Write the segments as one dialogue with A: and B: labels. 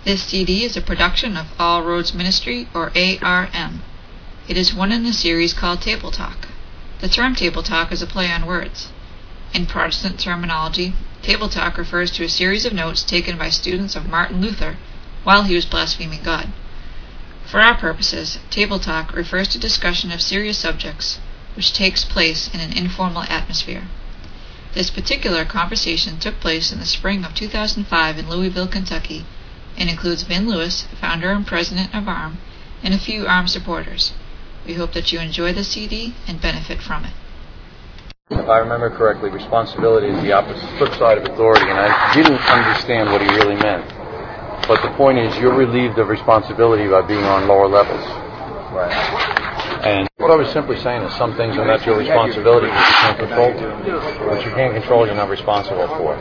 A: This CD is a production of All Roads Ministry, or ARM. It is one in a series called Table Talk. The term Table Talk is a play on words. In Protestant terminology, Table Talk refers to a series of notes taken by students of Martin Luther while he was blaspheming God. For our purposes, Table Talk refers to discussion of serious subjects, which takes place in an informal atmosphere. This particular conversation took place in the spring of 2005 in Louisville, Kentucky, and includes Vin Lewis, founder and president of ARM, and a few ARM supporters. We hope that you enjoy the CD and benefit from it.
B: If I remember correctly, responsibility is the opposite flip side of authority, and I didn't understand what he really meant. But the point is, you're relieved of responsibility by being on lower levels.
C: Right.
B: And what I was simply saying is some things are not your responsibility because you can't control them. What you can't control, you're not responsible for.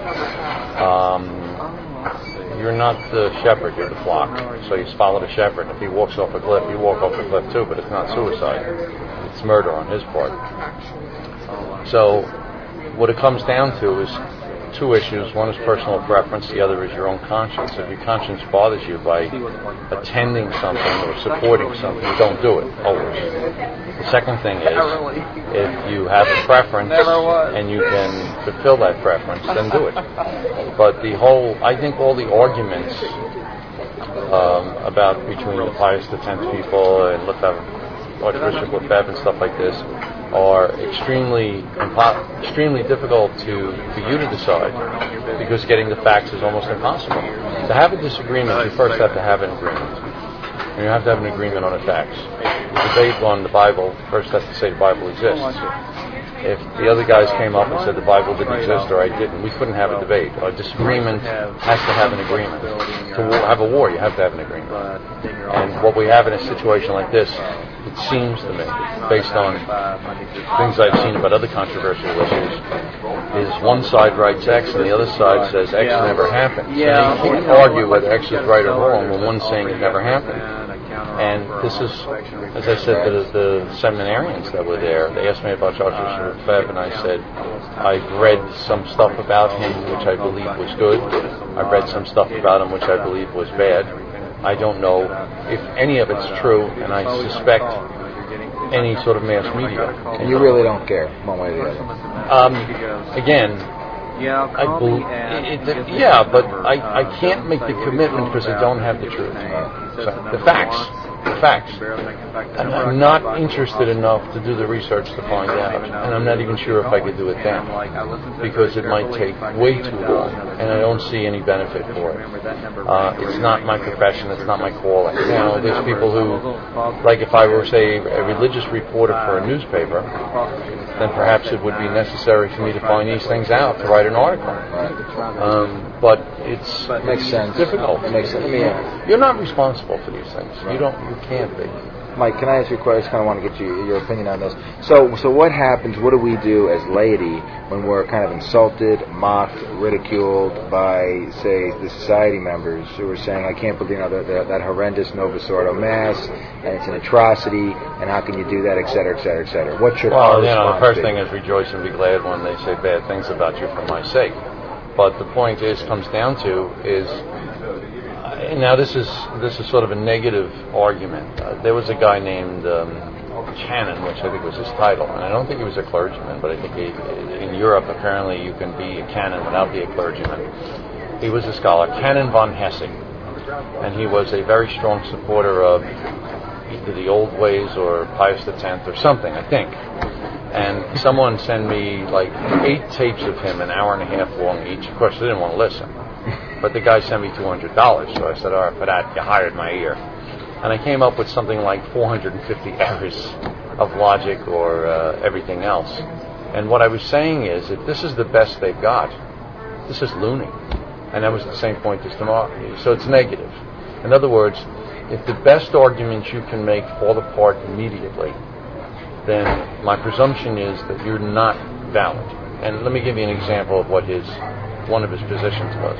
B: You're not the shepherd, you're the flock. So you follow the shepherd. If he walks off a cliff, you walk off the cliff too, but it's not suicide. It's murder on his part. So what it comes down to is two issues. One is personal preference, the other is your own conscience. If your conscience bothers you by attending something or supporting something, you don't do it, always. The second thing is, if you have a preference and you can fulfill that preference, then do it. But I think all the arguments about between the Pius X people and Archbishop Lefebvre and stuff like this are extremely difficult for you to decide, because getting the facts is almost impossible. To have a disagreement, you first have to have an agreement. And you have to have an agreement on the facts. The debate on the Bible first has to say the Bible exists. If the other guys came up and said the Bible didn't exist or I didn't, we couldn't have a debate. A disagreement has to have an agreement. To have a war, you have to have an agreement. And what we have in a situation like this, it seems to me, based on things I've seen about other controversial issues, is one side writes X and the other side says X never happened. So you can't argue whether X is right or wrong when one's saying it never happened. And this is, as I said to the seminarians that were there, they asked me about Archbishop Lefebvre, and I said, I've read some stuff about him which I believe was good. I've read some stuff about him which I believe was bad. I don't know if any of it's true, and I suspect any sort of mass media.
C: And you really don't care, one way or the other?
B: Again, I can't make the commitment because I don't have the truth. So the facts. And I'm not interested enough to do the research to find out, and I'm not even sure if I could do it then, because it might take way too long, and I don't see any benefit for it. It's not my profession, it's not my calling. Now, there's people who, like if I were, say, a religious reporter for a newspaper, then perhaps it would be necessary for me to find these things out to write an article. But it makes sense. Difficult. It makes sense. You're not responsible for these things. You can't be.
C: Mike, can I ask you a question? I just kind of want to get your opinion on this. So what happens, what do we do as laity when we're kind of insulted, mocked, ridiculed by, say, the society members who are saying, I can't believe that horrendous Novus Ordo Mass, and it's an atrocity, and how can you do that, et cetera, et cetera, et cetera. What should our response
B: the first
C: be?
B: thing is rejoice and be glad when they say bad things about you for my sake. But the point comes down to is, now this is sort of a negative argument. There was a guy named Canon, which I think was his title, and I don't think he was a clergyman, but I think in Europe apparently you can be a canon without being a clergyman. He was a scholar, Canon von Hessig, and he was a very strong supporter of either the old ways or Pius X or something, I think. And someone sent me like 8 tapes of him, an hour and a half long each. Of course, I didn't want to listen. But the guy sent me $200, so I said, all right, for that, you hired my ear. And I came up with something like 450 errors of logic or everything else. And what I was saying is, if this is the best they've got, this is loony. And that was the same point as tomorrow. So it's negative. In other words, if the best arguments you can make fall apart immediately, then my presumption is that you're not valid. And let me give you an example of what one of his positions was.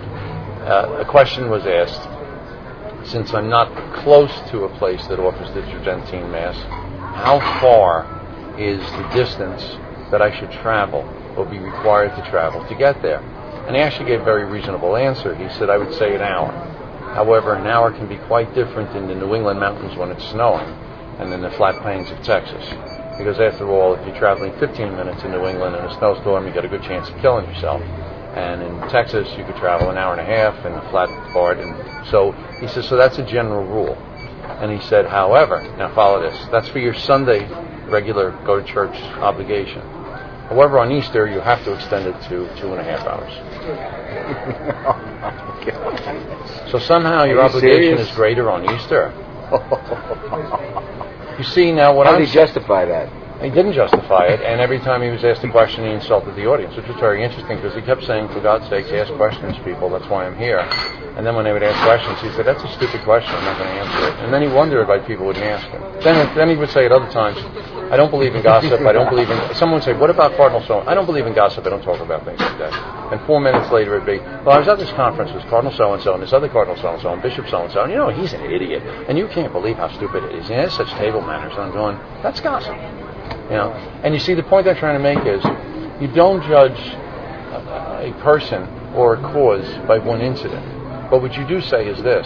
B: A question was asked, since I'm not close to a place that offers the Tridentine Mass, how far is the distance that I should travel or be required to travel to get there? And he actually gave a very reasonable answer. He said, I would say an hour. However, an hour can be quite different in the New England mountains when it's snowing and in the flat plains of Texas. Because after all, if you're traveling 15 minutes in New England in a snowstorm, you got a good chance of killing yourself. And in Texas, you could travel an hour and a half in a flat part. And so he says, so that's a general rule. And he said, however, now follow this, that's for your Sunday regular go to church obligation. However, on Easter, you have to extend it to 2.5 hours.
C: Oh my God.
B: So somehow your obligation is greater on Easter. You see now what
C: How did he justify that?
B: He didn't justify it, and every time he was asked a question, he insulted the audience, which was very interesting because he kept saying, for God's sakes, ask questions, people, that's why I'm here. And then when they would ask questions, he said, that's a stupid question, I'm not going to answer it. And then he wondered why people wouldn't ask him. Then he would say at other times, I don't believe in gossip, I don't believe in... Someone would say, what about Cardinal so? I don't believe in gossip, I don't talk about things like that. And 4 minutes later it'd be, well, I was at this conference with Cardinal so-and-so, and this other Cardinal so-and-so, and Bishop so-and-so, and you know, he's an idiot. And you can't believe how stupid it is. He has such table manners. And I'm going, that's gossip. You know, and you see, the point I'm trying to make is, you don't judge a person or a cause by one incident. But what you do say is this: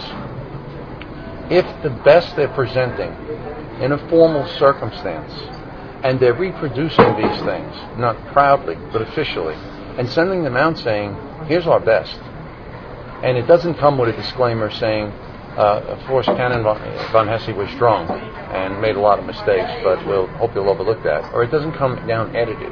B: if the best they're presenting in a formal circumstance, and they're reproducing these things, not proudly, but officially, and sending them out saying, here's our best, and it doesn't come with a disclaimer saying, of course, Canon von Hesse was drunk and made a lot of mistakes, but we'll hope you'll overlook that. Or it doesn't come down edited.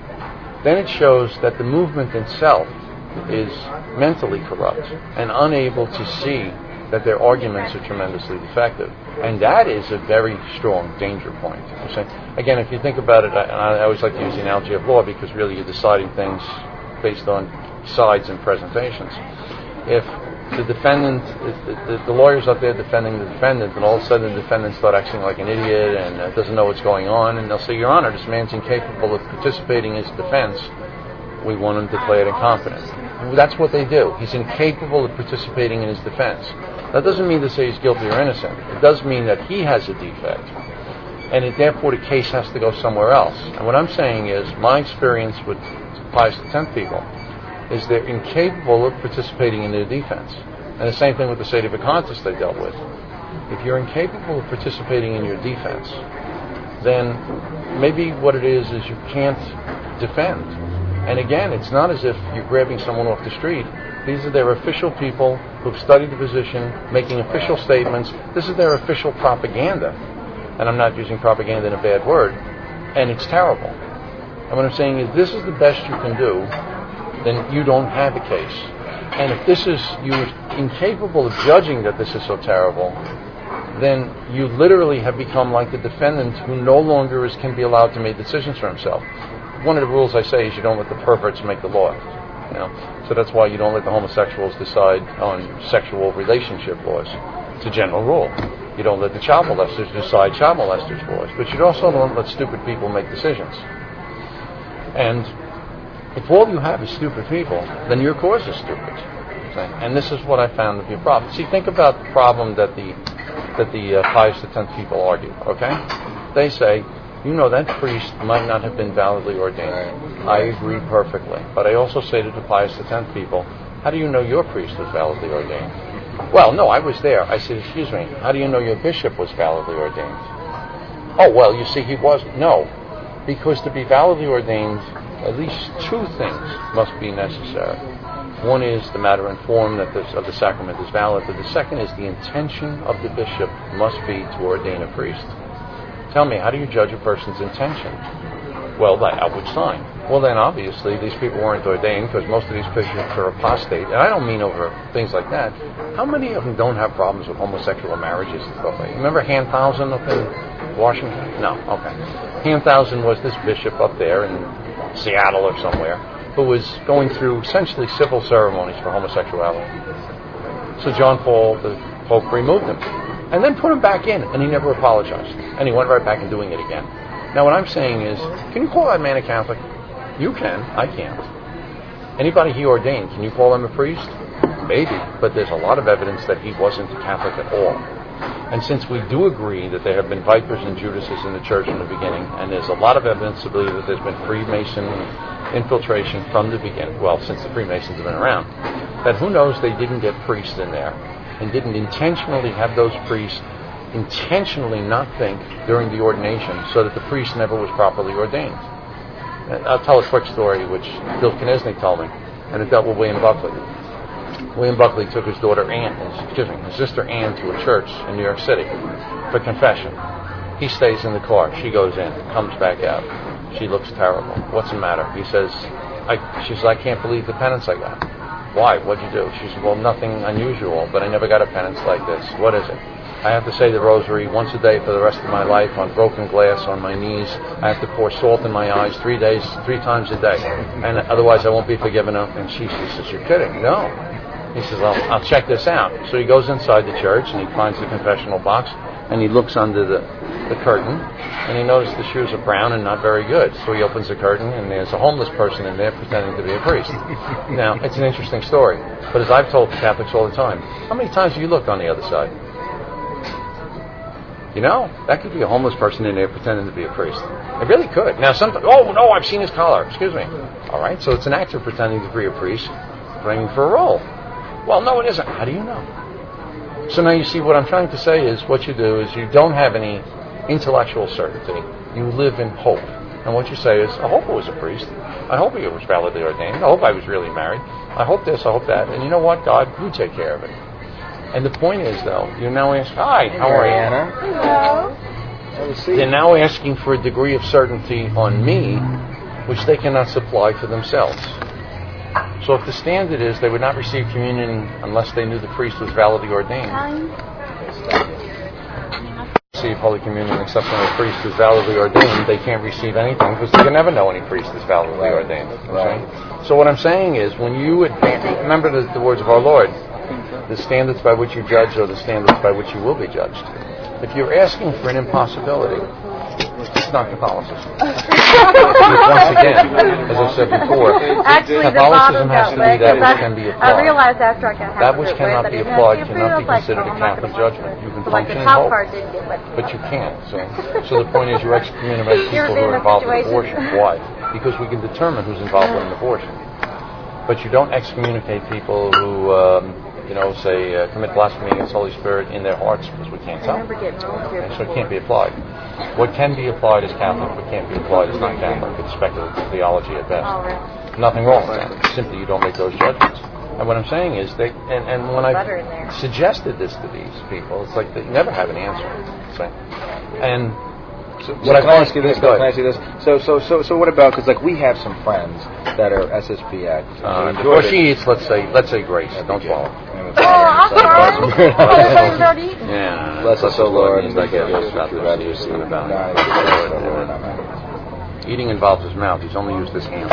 B: Then it shows that the movement itself is mentally corrupt and unable to see that their arguments are tremendously defective. And that is a very strong danger point. Again, if you think about it, I always like to use the analogy of law because really you're deciding things based on sides and presentations. If the defendant, the lawyer's up there defending the defendant, and all of a sudden the defendant starts acting like an idiot and doesn't know what's going on, and they'll say, Your Honor, this man's incapable of participating in his defense. We want him declared incompetent. That's what they do. He's incapable of participating in his defense. That doesn't mean to say he's guilty or innocent. It does mean that he has a defect, and therefore the case has to go somewhere else. And what I'm saying is, my experience with Pius X people is they're incapable of participating in their defense. And the same thing with the Sedevacantist they dealt with. If you're incapable of participating in your defense, then maybe what it is you can't defend. And again, it's not as if you're grabbing someone off the street. These are their official people who've studied the position, making official statements. This is their official propaganda. And I'm not using propaganda in a bad word. And it's terrible. And what I'm saying is, this is the best you can do, then you don't have a case. And if this is, you're incapable of judging that this is so terrible, then you literally have become like the defendant who no longer can be allowed to make decisions for himself. One of the rules I say is you don't let the perverts make the law. You know? So that's why you don't let the homosexuals decide on sexual relationship laws. It's a general rule. You don't let the child molesters decide child molesters laws. But you also don't let stupid people make decisions. And if all you have is stupid people, then your cause is stupid. Okay? And this is what I found to be a problem. See, think about the problem that the Pius X people argue. Okay, they say, you know, that priest might not have been validly ordained.
C: Right.
B: I agree perfectly. But I also say to the Pius X people, how do you know your priest was validly ordained? Well, no, I was there. I said, excuse me, how do you know your bishop was validly ordained? Oh, well, you see, he wasn't. No, because to be validly ordained, at least two things must be necessary. One is the matter and form of the sacrament is valid, but the second is the intention of the bishop must be to ordain a priest. Tell me, how do you judge a person's intention? Well, by outward sign. Well, then obviously these people weren't ordained because most of these bishops are apostate, and I don't mean over things like that. How many of them don't have problems with homosexual marriages and stuff like that? Remember Hanthausen up in Washington? No, okay. Hanthausen was this bishop up there in Seattle or somewhere, who was going through essentially civil ceremonies for homosexuality. So John Paul, the Pope, removed him and then put him back in, and he never apologized. And he went right back and doing it again. Now what I'm saying is, can you call that man a Catholic? You can, I can't. Anybody he ordained, can you call him a priest? Maybe, but there's a lot of evidence that he wasn't a Catholic at all. And since we do agree that there have been vipers and Judases in the church in the beginning, and there's a lot of evidence to believe that there's been Freemason infiltration from the beginning, well, since the Freemasons have been around, that who knows they didn't get priests in there and didn't intentionally have those priests intentionally not think during the ordination so that the priest never was properly ordained. I'll tell a quick story which Bill Knesny told me, and it dealt with William Buckley. William Buckley took his sister Ann to a church in New York City for confession. He stays in the car. She goes in, comes back out. She looks terrible. What's the matter? He says, she says, I can't believe the penance I got. Why? What'd you do? She said, well, nothing unusual, but I never got a penance like this. What is it? I have to say the rosary once a day for the rest of my life on broken glass on my knees. I have to pour salt in my eyes 3 times a day, and otherwise I won't be forgiven. And she says, you're kidding? No. He says, I'll check this out. So he goes inside the church and he finds the confessional box and he looks under the curtain and he notices the shoes are brown and not very good. So he opens the curtain and there's a homeless person in there pretending to be a priest. Now, it's an interesting story, but as I've told Catholics all the time, how many times have you looked on the other side? You know, that could be a homeless person in there pretending to be a priest. It really could. Now, oh, no, I've seen his collar. Excuse me. All right, so it's an act of pretending to be a priest, running for a role. Well, no, it isn't. How do you know? So now you see what I'm trying to say is what you do is you don't have any intellectual certainty. You live in hope. And what you say is, I hope I was a priest. I hope he was validly ordained. I hope I was really married. I hope this, I hope that. And you know what, God, you take care of it. And the point is, though, you're now asking, hi, how are you?
C: Anna. Hello.
B: They're now asking for a degree of certainty on me, which they cannot supply for themselves. So if the standard is they would not receive communion unless they knew the priest was validly ordained, receive Holy Communion except when the priest is validly ordained, they can't receive anything because they can never know any priest is validly ordained. Right. So what I'm saying is when you remember the words of our Lord, the standards by which you judge are the standards by which you will be judged. If you're asking for an impossibility, it's not Catholicism. Once again, as I said before, Catholicism has to be that which can be applied.
D: I realized after I got
B: that which cannot be applied cannot be considered a Catholic judgment. You can function in hope, but you can't. So the point is you excommunicate people who are involved in abortion. Why? Because we can determine who's involved in an abortion. But you don't excommunicate people who say commit blasphemy against the Holy Spirit in their hearts because we can't tell. Okay, so it can't be applied. What can be applied is Catholic, what can't be applied is not Catholic. It's speculative theology at best. Nothing wrong with that. Simply you don't make those judgments. And what I'm saying is that, and when I suggested this to these people, it's like they never have an answer.
C: So can I ask you this? So what about, because like we have some friends that are SSP acts.
B: Before she eats, let's say grace. Don't swallow.
D: I'm sorry.
B: Yeah.
C: Bless us, O Lord.
B: Eating involves his mouth. He's only used his hands.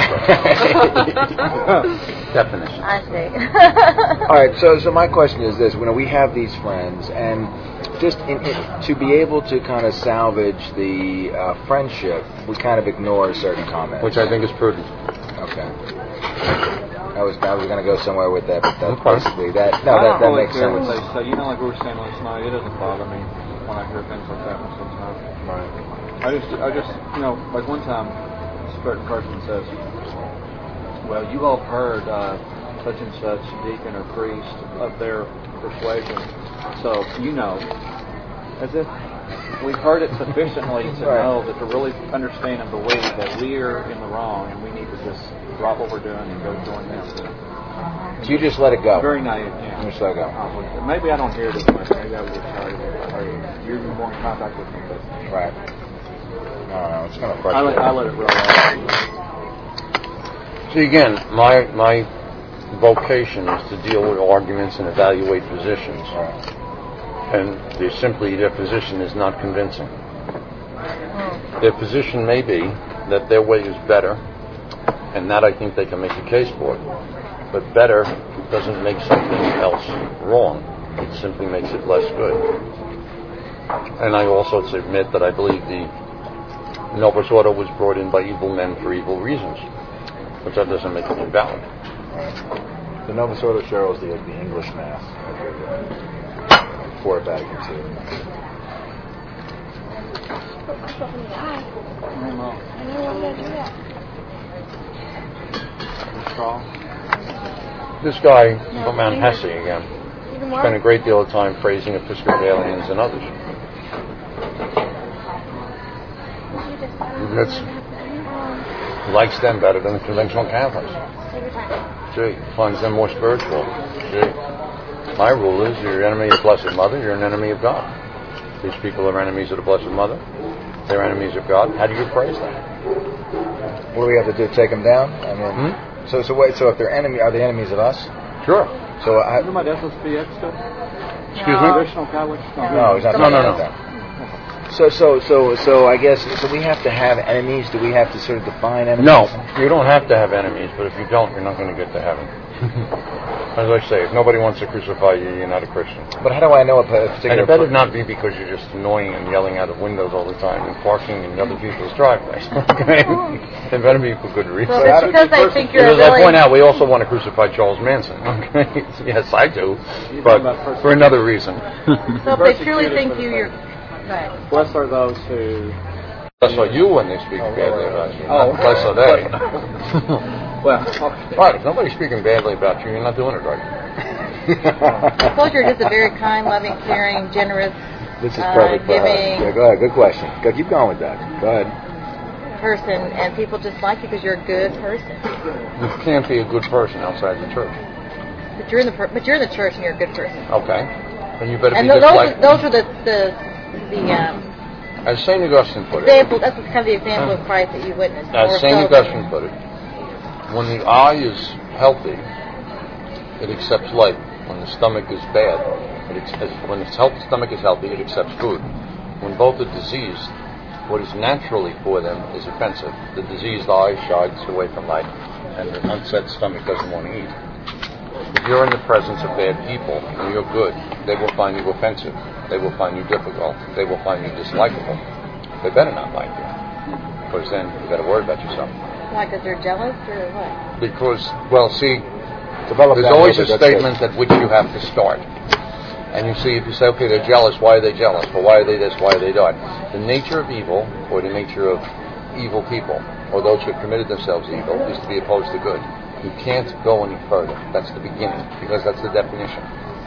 B: Definition.
D: I see.
C: All right. So my question is this: when we have these friends, and just to be able to kind of salvage the friendship, we kind of ignore certain comments,
B: which I think is prudent.
C: Okay. I was going to go somewhere with that, but that's basically that. No, that makes sense.
E: So like we were saying last night, it doesn't bother me when I hear things like that most of the time.
C: Right.
E: I just like one time, a certain person says, "Well, you all heard such and such deacon or priest of their persuasion, so as if we've heard it sufficiently to know that to really understand and believe that we're in the wrong and we need to just drop what we're doing and go join them."
C: So you just let it go.
E: Very naive. Yeah.
C: You just let it go.
E: Maybe I don't hear it as much. Maybe I would just tell you, you're more in contact with me. But
C: right. I don't know. It's kind of frustrating.
E: I let it roll out.
B: See, again, my vocation is to deal with arguments and evaluate positions.
C: Right.
B: And their position is not convincing. Their position may be that their way is better, and that I think they can make a case for it. But better doesn't make something else wrong. It simply makes it less good. And I also admit that I believe the Novus Ordo was brought in by evil men for evil reasons, but that doesn't make it invalid.
C: The Novus Ordo Cheryl is the English Mass before Vatican II.
B: This guy from Mount Hesse again. spend a great deal of time praising Episcopalians and others. He likes them better than the conventional Catholics. Gee, finds them more spiritual. Gee. My rule is you're an enemy of the Blessed Mother, you're an enemy of God. These people are enemies of the Blessed Mother. They're enemies of God. How do you praise them?
C: What do we have to do? Take them down? I mean, so if they're are they enemies of us?
B: Sure.
C: So
E: Excuse me?
B: Traditional
E: Catholics?
C: No, he's not.
B: No.
C: So I guess we have to have enemies. Do we have to sort of define enemies?
B: No, you don't have to have enemies, but if you don't, you're not going to get to heaven. As I say, if nobody wants to crucify you, you're not a Christian.
C: But how do I know a particular...
B: And it better not be because you're just annoying and yelling out of windows all the time and parking in other people's driveways. Okay? It better be for good reason.
D: So it's because they think you're
B: As I
D: really...
B: point out, we also want to crucify Charles Manson. Okay? Yes, I do, but for another reason.
D: So if they truly think you're... Right.
E: Blessed are those who...
B: Bless are you when they speak badly about you. Not bless are they.
E: Well,
B: Right, if nobody's speaking badly about you, you're not doing it right.
D: I suppose you're just a very kind, loving, caring, generous,
C: This is perfect for her.
D: giving
C: Yeah, go ahead. Good question. Go, keep going with that. Go ahead.
D: person, and people just like you because you're a good person.
B: You can't be a good person outside the church.
D: But you're in the church and you're a good person.
B: Okay. Then you better
D: And
B: be just like...
D: those are the
B: As St. Augustine put it...
D: example. That's kind of the example of Christ that you witnessed.
B: As St. Augustine put it, when the eye is healthy, it accepts light. When the stomach is bad, when the stomach is healthy, it accepts food. When both are diseased, what is naturally for them is offensive. The diseased eye shies away from light, and the unset stomach doesn't want to eat. If you're in the presence of bad people and you're good, they will find you offensive. They will find you difficult. They will find you dislikable. They better not like you, because then you better worry about yourself.
D: Why? Because they're jealous or what?
B: Because, well, see,
C: Develop
B: there's
C: that
B: always
C: later,
B: a
C: that's
B: statement at which you have to start. And you see, if you say, okay, they're jealous, why are they jealous? Well, why are they this, why are they that? The nature of evil, or the nature of evil people, or those who have committed themselves evil, is to be opposed to good. You can't go any further. That's the beginning, because that's the definition.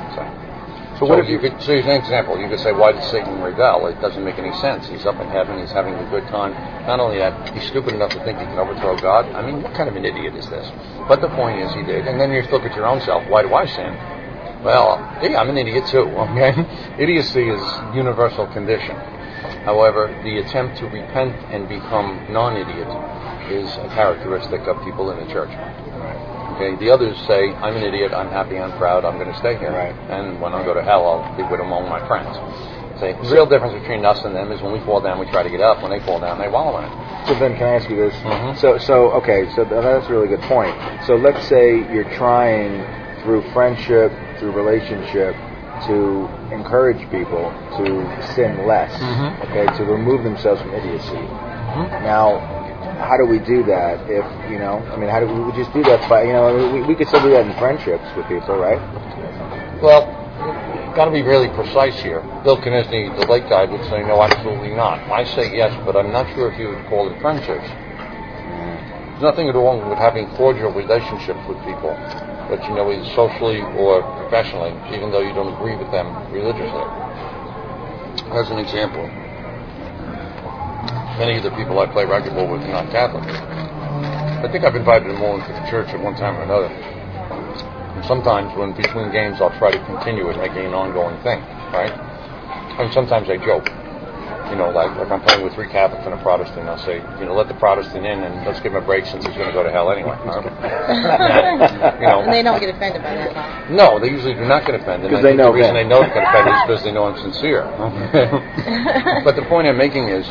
B: So what if you could, so here's an example, you could say, why did Satan rebel? It doesn't make any sense. He's up in heaven, he's having a good time. Not only that, he's stupid enough to think he can overthrow God. I mean, what kind of an idiot is this? But the point is, he did. And then you look at your own self, why do I sin? Well, yeah, I'm an idiot too, okay? Idiocy is a universal condition. However, the attempt to repent and become non-idiot is a characteristic of people in the church. Okay, the others say, I'm an idiot, I'm happy, I'm proud, I'm going to stay here.
C: Right.
B: And when I go to hell, I'll be with among my friends. The real difference between us and them is when we fall down, we try to get up. When they fall down, they wallow in it.
C: So then, can I ask you this?
B: Mm-hmm.
C: So that's a really good point. So let's say you're trying through friendship, through relationship, to encourage people to sin less, okay, to remove themselves from idiocy. Now, how do we do that? If how do we just do that by, we could still do that in friendships with people, right?
B: Well, got to be really precise here. Bill Knizney, the late guy, would say no, absolutely not. I say yes, but I'm not sure if you would call it friendships. There's nothing wrong with having cordial relationships with people, but either socially or professionally, even though you don't agree with them religiously. As an example, many of the people I play racquetball with are not Catholic. I think I've invited them all into the church at one time or another. And sometimes, when between games, I'll try to continue it, making an ongoing thing, right? And sometimes I joke. Like if I'm playing with 3 Catholics and a Protestant, I'll say, let the Protestant in and let's give him a break since he's going to go to hell anyway.
D: And they don't get offended by that.
B: No, they usually do not get offended.
C: Because they know
B: the reason they don't get offended is because they know I'm sincere. But the point I'm making is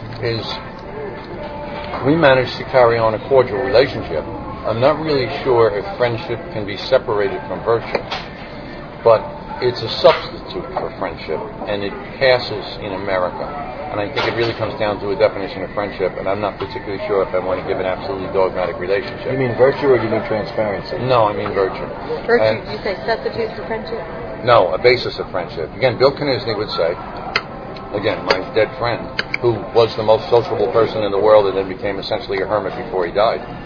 B: we manage to carry on a cordial relationship. I'm not really sure if friendship can be separated from virtue, but it's a substitute for friendship, and it passes in America. And I think it really comes down to a definition of friendship, and I'm not particularly sure if I want to give an absolutely dogmatic relationship.
C: You mean virtue or do you mean transparency?
B: No, I mean virtue.
D: Virtue, you say substitute for friendship?
B: No, a basis of friendship. Again, Bill Knizney would say, again, my dead friend, who was the most sociable person in the world and then became essentially a hermit before he died.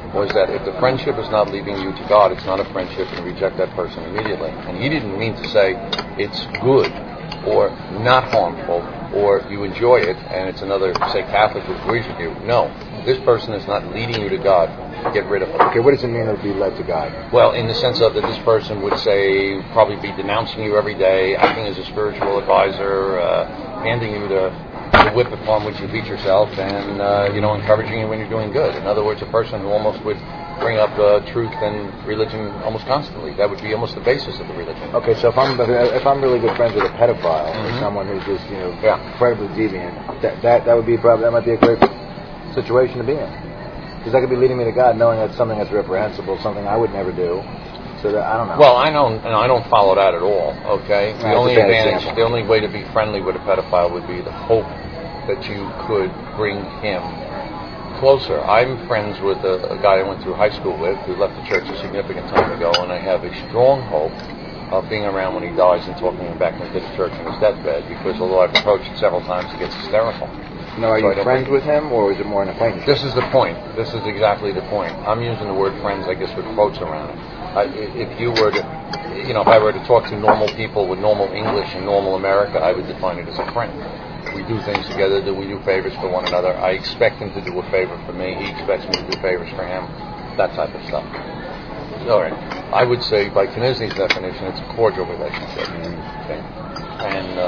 B: was that if the friendship is not leading you to God, it's not a friendship, and reject that person immediately. And he didn't mean to say it's good or not harmful or you enjoy it and it's another, say, Catholic who agrees with you. No, this person is not leading you to God. Get rid of it.
C: Okay, what does it mean to be led to God?
B: Well, in the sense of that this person would say, probably be denouncing you every day, acting as a spiritual advisor, handing you the whip upon which you beat yourself, and encouraging you when you're doing good. In other words, a person who almost would bring up truth and religion almost constantly. That would be almost the basis of the religion.
C: Okay, so if I'm really good friends with a pedophile or someone who's just incredibly deviant, that would be that might be a great situation to be in. Because that could be leading me to God, knowing that's something that's reprehensible, something I would never do. So that, I don't know.
B: Well, I don't follow that at all. Okay, the only way to be friendly with a pedophile would be the hope that you could bring him closer. I'm friends with a guy I went through high school with who left the church a significant time ago, and I have a strong hope of being around when he dies and talking him back into the church on his deathbed. Because although I've approached it several times, he gets hysterical.
C: Now, are you friends with him, or is it more an acquaintance?
B: This is the point. This is exactly the point. I'm using the word friends, I guess, with quotes around it. If you were to, if I were to talk to normal people with normal English in normal America, I would define it as a friend. We do things together. We do favors for one another. I expect him to do a favor for me. He expects me to do favors for him. That type of stuff. All right. I would say, by Knizzny's definition, it's a cordial relationship. Okay. And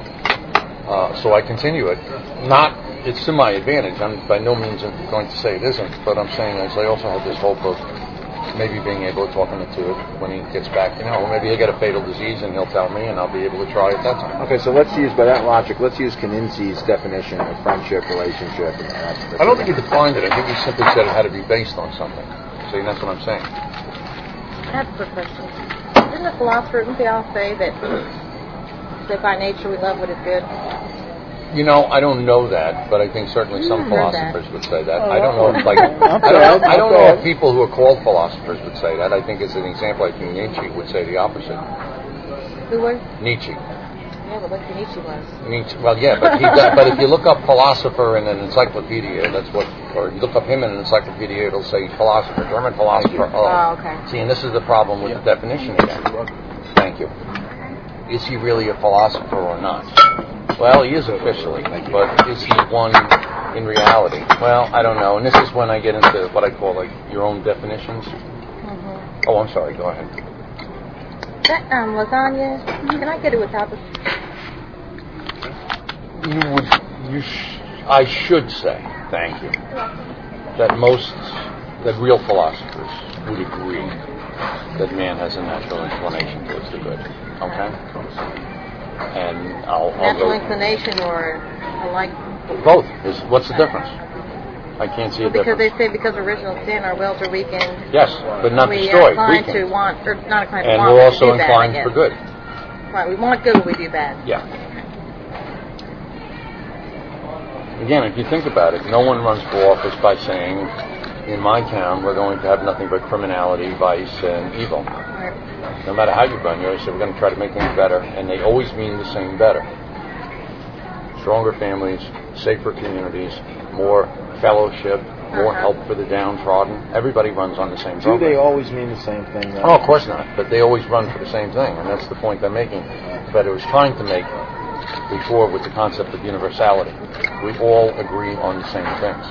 B: so I continue it. It's to my advantage. I'm by no means going to say it isn't, but I'm saying is I also have this hope of maybe being able to talk him into it when he gets back. Maybe he'll get a fatal disease and he'll tell me, and I'll be able to try at that time.
C: Okay, so let's use, by that logic, let's use Knizzny's definition of friendship, relationship. And that's
B: I don't think he defined it. I think he simply said it had to be based on something. See, that's what I'm saying.
D: I have a quick question. Didn't the philosophers, didn't they all say that by nature we love what is good?
B: I don't know that, but I think certainly some philosophers would say that. I don't know if, I don't know if people who are called philosophers would say that. I think as an example, I think Nietzsche would say the opposite.
D: Who was?
B: Nietzsche.
D: Yeah, but look who Nietzsche was.
B: Nietzsche. Well, yeah, but but if you look up philosopher in an encyclopedia, or you look up him in an encyclopedia, it'll say philosopher, German philosopher.
D: Oh, okay.
B: See, and this is the problem with the definition again. Thank you. Is he really a philosopher or not? Well, he is officially, but is he one in reality? Well, I don't know. And this is when I get into what I call your own definitions. Mm-hmm. Oh, I'm sorry. Go ahead.
D: That lasagna, can I get it without the...
B: I should say, thank you, that real philosophers would agree that man has a natural inclination towards the good. Okay? And I'll
D: natural inclination or like
B: both. What's the difference? I can't see a difference.
D: Because they say because of original sin our wills are weakened.
B: Yes, but not destroyed.
D: We are inclined to want, or not inclined to want,
B: and we're also inclined for good.
D: Right, we want good, but we do bad.
B: Yeah. Again, if you think about it, no one runs for office by saying, in my town, we're going to have nothing but criminality, vice, and evil. Right. No matter how you run, you say we're going to try to make things better, and they always mean the same better. Stronger families, safer communities, more fellowship, more help for the downtrodden. Everybody runs on the same program.
C: Do they always mean the same thing, though?
B: Oh, of course not. But they always run for the same thing, and that's the point I'm making. But I was trying to make before with the concept of universality. We all agree on the same things.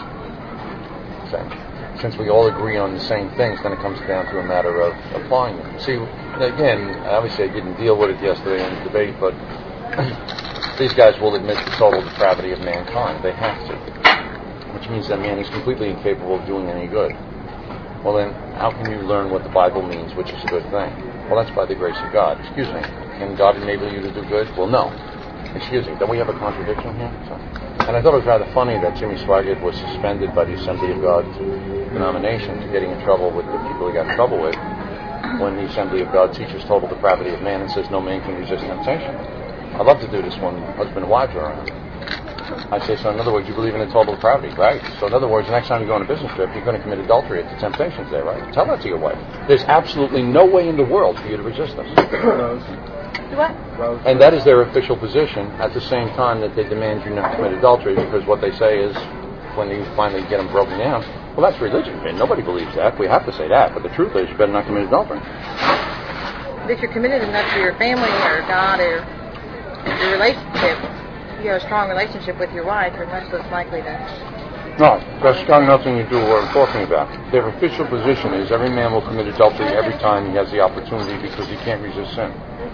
B: Since we all agree on the same things, then it comes down to a matter of applying them. See, again, obviously I didn't deal with it yesterday in the debate, but these guys will admit the total depravity of mankind. They have to. Which means that man is completely incapable of doing any good. Well then, how can you learn what the Bible means, which is a good thing? Well, that's by the grace of God. Excuse me. Can God enable you to do good? Well, no. Excuse me. Don't we have a contradiction here? And I thought it was rather funny that Jimmy Swaggart was suspended by the Assembly of God denomination for getting in trouble with the people he got in trouble with when the Assembly of God teaches total depravity of man and says no man can resist temptation. I love to do this when husband and wives are around. I say, so in other words, you believe in a total depravity, right? So in other words, the next time you go on a business trip, you're going to commit adultery if the temptation's there, right? Tell that to your wife. There's absolutely no way in the world for you to resist this.
D: What?
B: And that is their official position at the same time that they demand you not commit adultery, because what they say is, when you finally get them broken down, Well, that's religion, and nobody believes that. We have to say that, but the truth is you better not commit adultery.
D: If you're committed enough to your family or God or your relationship, you have a strong relationship with your wife, you're much less likely to...
B: No, that's got nothing to do with what I'm talking about. Their official position is every man will commit adultery every time he has the opportunity because he can't resist sin.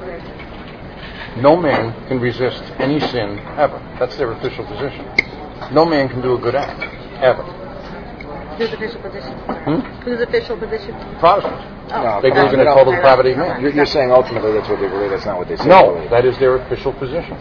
B: No man can resist any sin ever. That's their official position. No man can do a good act, ever.
D: Whose official position? Whose official position?
B: Protestants.
C: No,
B: They believe in the total depravity of man.
C: You're saying ultimately that's what they believe. That's not what they say.
B: No, that is their official position.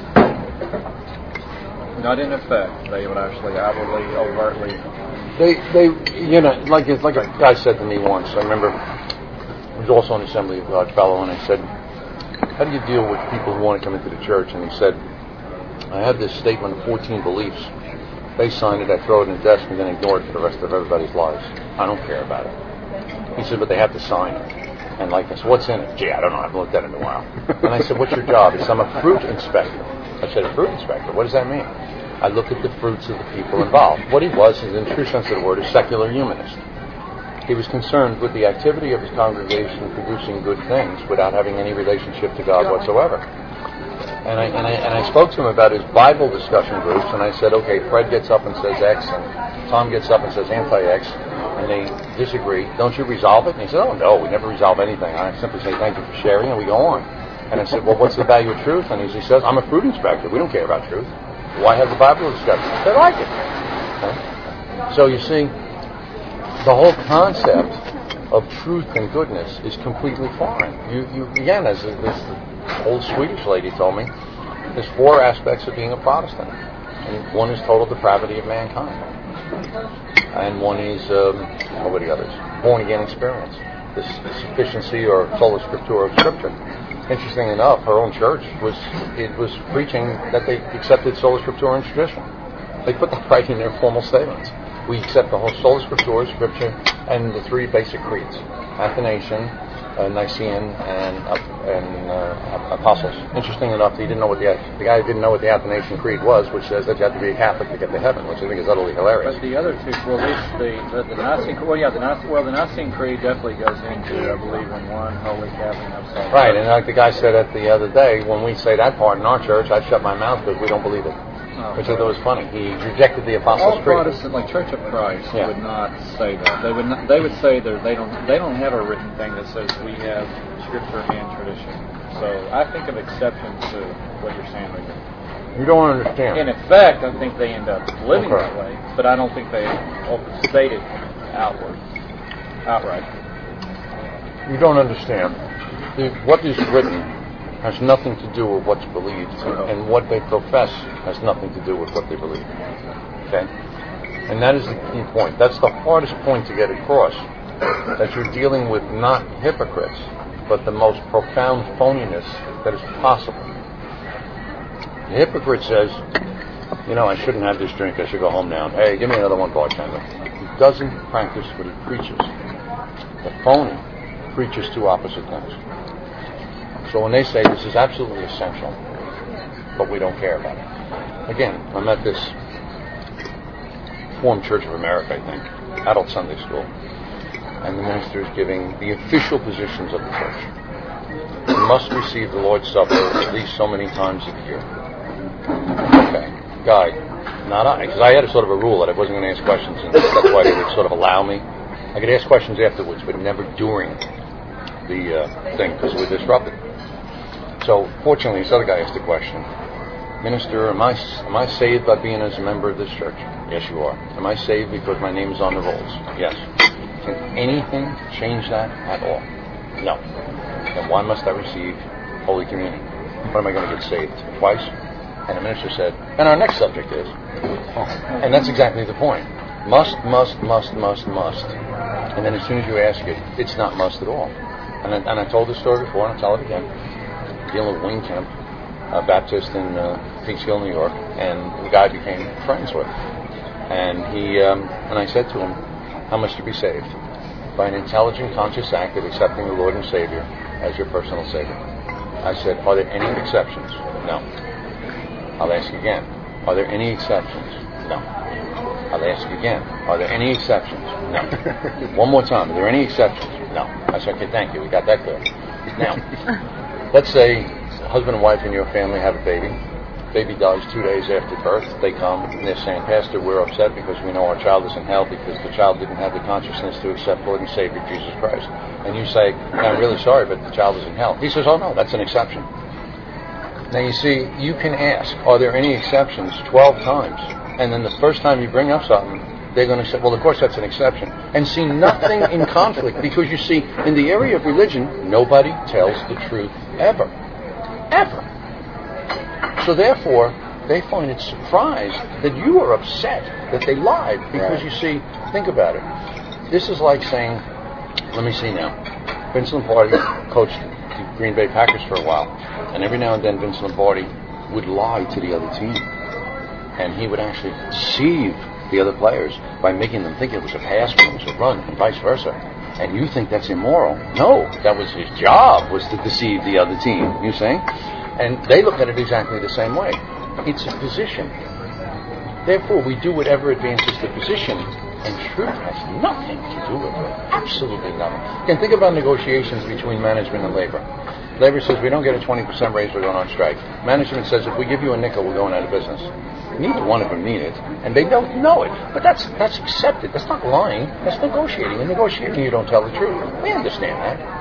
E: Not in effect. They would actually outwardly, overtly.
B: They, like a guy said to me once. I remember he was also an Assembly of God fellow, and I said, "How do you deal with people who want to come into the church?" And he said, "I have this statement of 14 beliefs. They sign it, I throw it in the desk, and then ignore it for the rest of everybody's lives. I don't care about it." He said, "But they have to sign it." And like I said, "What's in it?" "Gee, I don't know. I haven't looked at it in a while." And I said, "What's your job?" He said, "I'm a fruit inspector." I said, "A fruit inspector? What does that mean?" "I look at the fruits of the people involved." What he was, in the true sense of the word, a secular humanist. He was concerned with the activity of his congregation producing good things without having any relationship to God whatsoever. And I spoke to him about his Bible discussion groups, and I said, "Okay, Fred gets up and says X, and Tom gets up and says anti-X, and they disagree. Don't you resolve it?" And he said, "Oh, no, we never resolve anything. I simply say thank you for sharing, and we go on." And I said, "Well, what's the value of truth?" And he says, "I'm a fruit inspector. We don't care about truth. Why have the Bible discussion?" They like it. Okay? So you see, the whole concept of truth and goodness is completely foreign. You again, as this old Swedish lady told me, there's 4 aspects of being a Protestant. And one is total depravity of mankind. And one is, what are the others? Born again experience. The sufficiency or sola scriptura of Scripture. Interesting enough, her own church was preaching that they accepted sola scriptura and tradition. They put that right in their formal statements. We accept the whole sola scriptura, Scripture, and the 3 basic creeds: Athanasian, Nicene, and Apostles. Interesting enough, the guy didn't know what the Athanasian Creed was, which says that you have to be a Catholic to get to heaven, which I think is utterly hilarious.
E: But the other 2, well, at least the Nicene, the Nicene Creed definitely goes into believe in one holy Catholic.
B: Right, and like the guy said the other day, when we say that part in our church, I shut my mouth because we don't believe it. Which I thought was funny. He rejected the Apostles' Creed.
E: All Protestant, like Church of Christ, would not say that. They would say that they don't have a written thing that says we have Scripture and tradition. So I think of exceptions to what you're saying right there.
B: You don't understand.
E: In effect, I think they end up living that way, but I don't think they state it outright.
B: You don't understand. What is written has nothing to do with what's believed, and what they profess has nothing to do with what they believe. Okay? And that is the key point. That's the hardest point to get across. That you're dealing with not hypocrites, but the most profound phoniness that is possible. The hypocrite says, I shouldn't have this drink, I should go home now. Hey, give me another one, bartender. He doesn't practice what he preaches. The phony preaches 2 opposite things. So when they say this is absolutely essential, but we don't care about it. Again, I'm at this Reformed Church of America, I think, adult Sunday school, and the minister is giving the official positions of the church. You must receive the Lord's Supper at least so many times a year. Okay, guy, not I, because I had a sort of a rule that I wasn't going to ask questions, and that's why they would sort of allow me. I could ask questions afterwards, but never during the thing, because it would disrupt it. So, fortunately, this other guy asked a question. Minister, am I saved by being as a member of this church? Yes, you are. Am I saved because my name is on the rolls? Yes. Can anything change that at all? No. Then why must I receive Holy Communion? What am I going to get saved? Twice? And the minister said, and our next subject is. And that's exactly the point. Must. And then as soon as you ask it, it's not must at all. And I told this story before, and I'll tell it again. Dealing with Wayne Kemp, Baptist in Peekskill, New York, and the guy became friends with. And and I said to him, how much to be saved? By an intelligent, conscious act of accepting the Lord and Savior as your personal Savior. I said, are there any exceptions? No. I'll ask again. Are there any exceptions? No. I'll ask again. Are there any exceptions? No. One more time. Are there any exceptions? No. I said, okay, thank you. We got that clear. Now, let's say husband and wife in your family have a baby. Baby dies 2 days after birth. They come and they're saying, Pastor, we're upset because we know our child is in hell because the child didn't have the consciousness to accept Lord and Savior Jesus Christ. And you say, I'm really sorry, but the child is in hell. He says, oh no, that's an exception. Now you see, you can ask, are there any exceptions 12 times? And then the first time you bring up something, they're going to say, well, of course that's an exception. And see nothing in conflict because you see, in the area of religion, nobody tells the truth ever. Ever. So therefore, they find it surprised that you are upset that they lied because you see, think about it. This is like saying, let me see now. Vince Lombardi coached the Green Bay Packers for a while, and every now and then Vince Lombardi would lie to the other team, and he would actually deceive the other players by making them think it was a pass when it was a run, and vice versa. And you think that's immoral? No, that was his job, was to deceive the other team. You see? And they look at it exactly the same way. It's a position. Therefore, we do whatever advances the position, and truth has nothing to do with it. Absolutely nothing. You can think about negotiations between management and labor. Labor says, we don't get a 20% raise, we're going on strike. Management says, if we give you a nickel, we're going out of business. Neither one of them mean it, and they don't know it. But that's accepted. That's not lying. That's negotiating. In negotiating, you don't tell the truth. We understand that.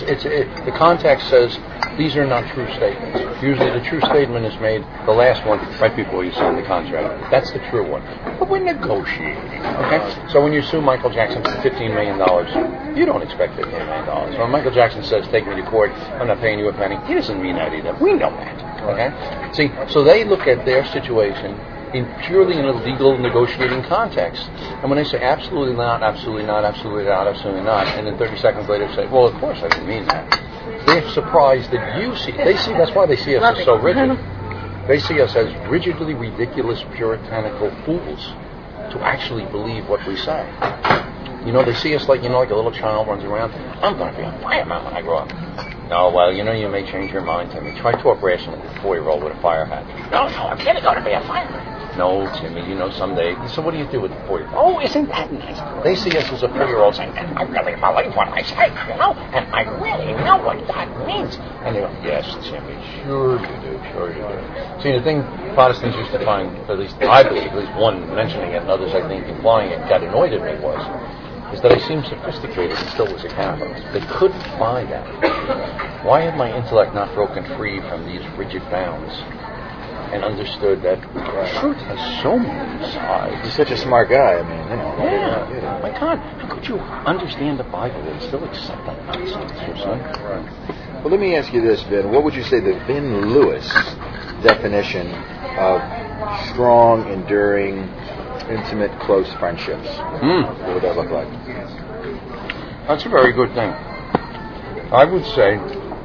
B: The context says these are not true statements. Usually the true statement is made, the last one, right before you sign the contract. That's the true one. But we're negotiating, okay? So when you sue Michael Jackson for $15 million, you don't expect $15 million. When Michael Jackson says, take me to court, I'm not paying you a penny, he doesn't mean that either. We know that, okay? See, so they look at their situation purely in a legal negotiating context. And when they say absolutely not, absolutely not, absolutely not, absolutely not, and then 30 seconds later say, well, of course I didn't mean that. They're surprised that you see. That's why they see us as so rigid. They see us as rigidly ridiculous, puritanical fools to actually believe what we say. You know, they see us like a little child runs around. I'm going to be a fireman when I grow up. No, well, you may change your mind, Timmy. Try talk rationally with a 4-year-old with a fire hat. No, I'm going to be a fireman. No, Timmy, someday. So what do you do with the 4-year-old? Oh, isn't that nice? They see us as a 4-year-old saying, and I really believe what I say, and I really know what that means. And they go, yes, Timmy, sure you do. See, the thing Protestants used to find, at least I believe, at least one mentioning it and others, I think, implying it, got annoyed at me is that I seemed sophisticated and still was a Catholic. They couldn't find that. Why had my intellect not broken free from these rigid bounds and understood that truth has so many sides?
C: He's such a smart guy.
B: Yeah. My God, how could you understand the Bible and still accept that nonsense, your son?
C: Right. Well, let me ask you this, Vin. What would you say the Vin Lewis definition of strong, enduring, intimate, close friendships? What would that look like?
B: That's a very good thing. I would say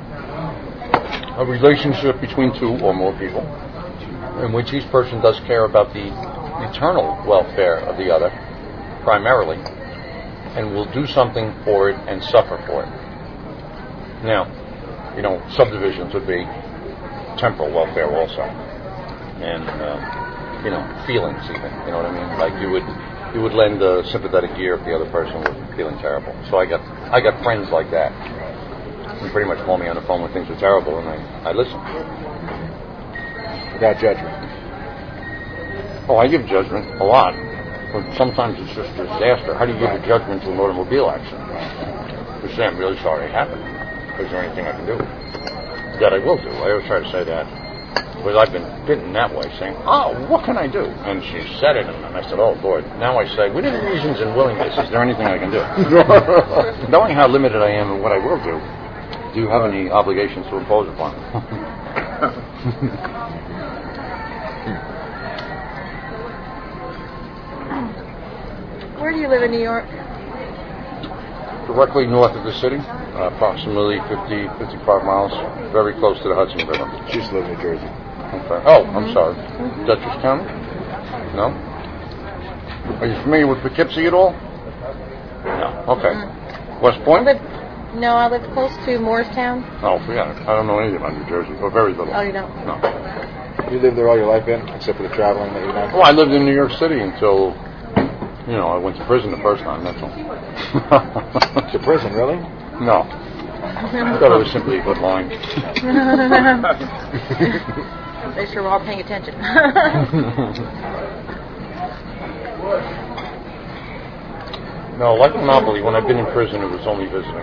B: a relationship between two or more people in which each person does care about the eternal welfare of the other, primarily, and will do something for it and suffer for it. Now, subdivisions would be temporal welfare also, and feelings even. You know what I mean? Like you would lend a sympathetic ear if the other person was feeling terrible. So I got friends like that. You pretty much call me on the phone when things are terrible, and I listen.
C: Without judgment.
B: Oh, I give judgment a lot. But sometimes it's just a disaster. How do you give a judgment to an automobile accident? You say, I'm really sorry it happened. Is there anything I can do? That I will do. I always try to say that. Because I've been bitten that way, saying, oh, what can I do? And she said it, and I said, oh, Lord. Now I say, within reasons and willingness, is there anything I can do? Knowing how limited I am and what I will do you have any obligations to impose upon me?
D: Where do you live in New York?
B: Directly north of the city, approximately 55 miles, very close to the Hudson River.
C: Just live in New Jersey.
B: Okay. Oh, I'm sorry. Dutchess County? No? Are you familiar with Poughkeepsie at all? No. Okay. West Point?
D: I live close to Morristown.
B: Oh, forget it. I don't know anything about New Jersey, or very little.
D: Oh, you don't?
B: No.
C: You lived there all your life, Ben, except for the traveling that you've done?
B: Well, I lived in New York City until I went to prison the first time, that's all.
C: To prison, really?
B: No. I thought it was simply a good line.
D: They sure were all paying attention.
B: No, like Monopoly, when I've been in prison, it was only visiting.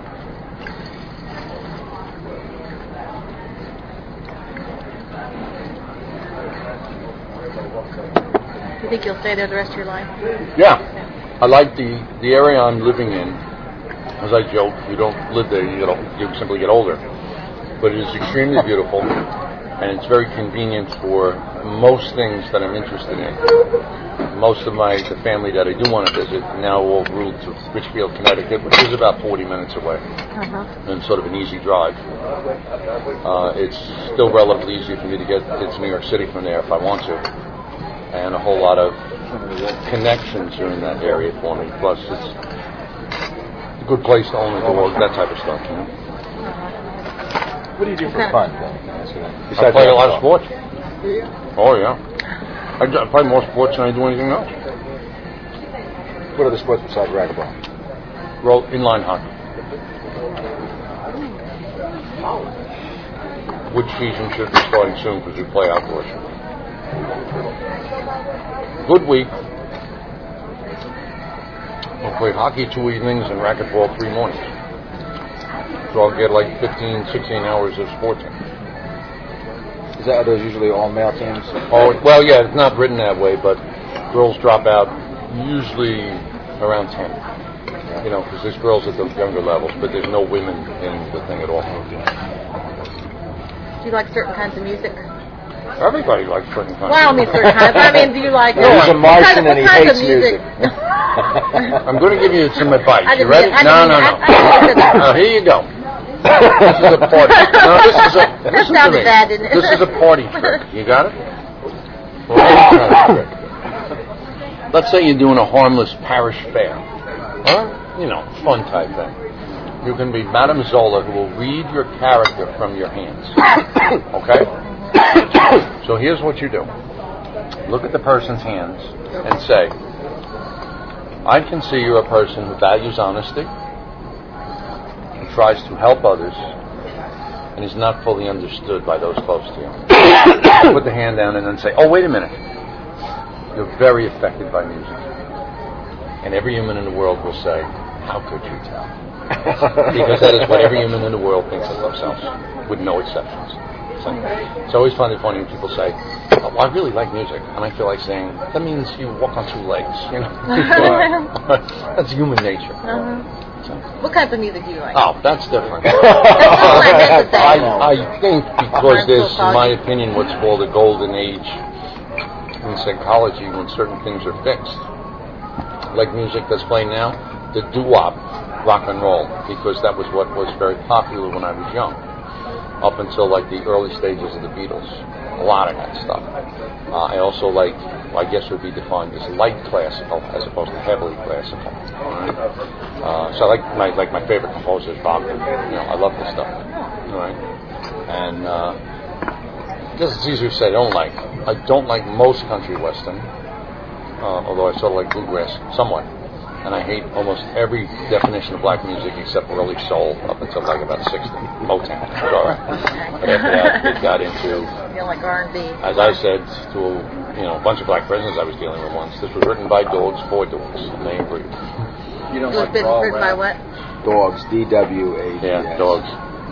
D: Do you think you'll stay there the rest of your life?
B: Yeah. I like the area I'm living in. As I joke, you don't live there, you simply get older. But it is extremely beautiful, and it's very convenient for most things that I'm interested in. Most of the family that I do want to visit now all moved to Richfield, Connecticut, which is about 40 minutes away, and sort of an easy drive. It's still relatively easy for me to get to New York City from there if I want to, and a whole lot of connections are in that area for me. Plus, it's a good place to own a dog, that type of stuff.
C: What do you do for fun, then?
B: I play a lot of sports. Oh, yeah. I play more sports than I do anything else.
C: What other sports besides racquetball?
B: Inline hockey. Which season should be starting soon because we play outdoors. Good week. We'll play hockey 2 evenings and racquetball 3 mornings. So I'll get like 15, 16 hours of sporting.
C: Are those usually all male teams?
B: Oh, well, yeah, it's not written that way, but girls drop out usually around 10. Because there's girls at the younger levels, but there's no women in the thing at all.
D: Do you like certain kinds of music?
B: Everybody likes certain kinds.
D: Well, I mean certain kinds. I mean, do you like?
C: He's a Martian and he hates
D: music.
B: I'm going to give you some advice. You ready? No. Here you go. This is a party. No, listen to me.
D: Bad, didn't it?
B: This is a party trick. You got it? Well, let's say you're doing a harmless parish fair. Fun type thing. You can be Madame Zola, who will read your character from your hands. Okay? So here's what you do. Look at the person's hands and say, I can see you're a person who values honesty, tries to help others, and is not fully understood by those close to you. Put the hand down and then say, oh, wait a minute. You're very affected by music. And every human in the world will say, how could you tell? Because that is what every human in the world thinks of themselves, with no exceptions. So it's always funny when people say, oh, I really like music. And I feel like saying, that means you walk on 2 legs. That's human nature.
D: What kinds of music do you like?
B: Oh, that's different.
D: That's all I meant to say.
B: I think because there's, in my opinion, what's called a golden age in psychology when certain things are fixed. Like music that's playing now, the doo-wop rock and roll, because that was what was very popular when I was young, up until like the early stages of the Beatles. A lot of that stuff. I also like, I guess would be defined as light classical as opposed to heavily classical. Right? So I like my favorite composer is Wagner. I love this stuff. Right? And I guess it's easier to say I don't like most country western, although I sort of like bluegrass somewhat. And I hate almost every definition of black music except early soul up until like about 60. Motown. Sorry. But after that, it got into,
D: You don't like R&B.
B: as I said to a bunch of black prisoners I was dealing with once, this was written by dogs for dogs, and they agreed.
E: You don't
D: It was
E: like raw
D: written by
E: rap?
D: what?
C: Dogs, DWAGS.
B: Yeah, dogs.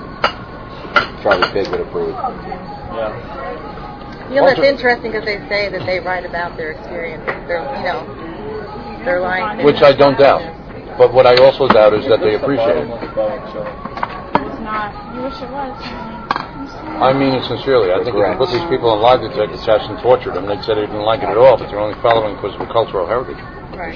C: Charlie Big would approve.
E: Yeah.
D: That's interesting because they say that they write about their experience, their life.
B: Which I don't doubt. But what I also doubt is that they appreciate it.
F: It's not. You wish it was.
B: I mean it sincerely. I think if you put these people on lie detector tests and tortured them, they'd say they didn't like it at all, but they're only following because of a cultural heritage.
D: Right.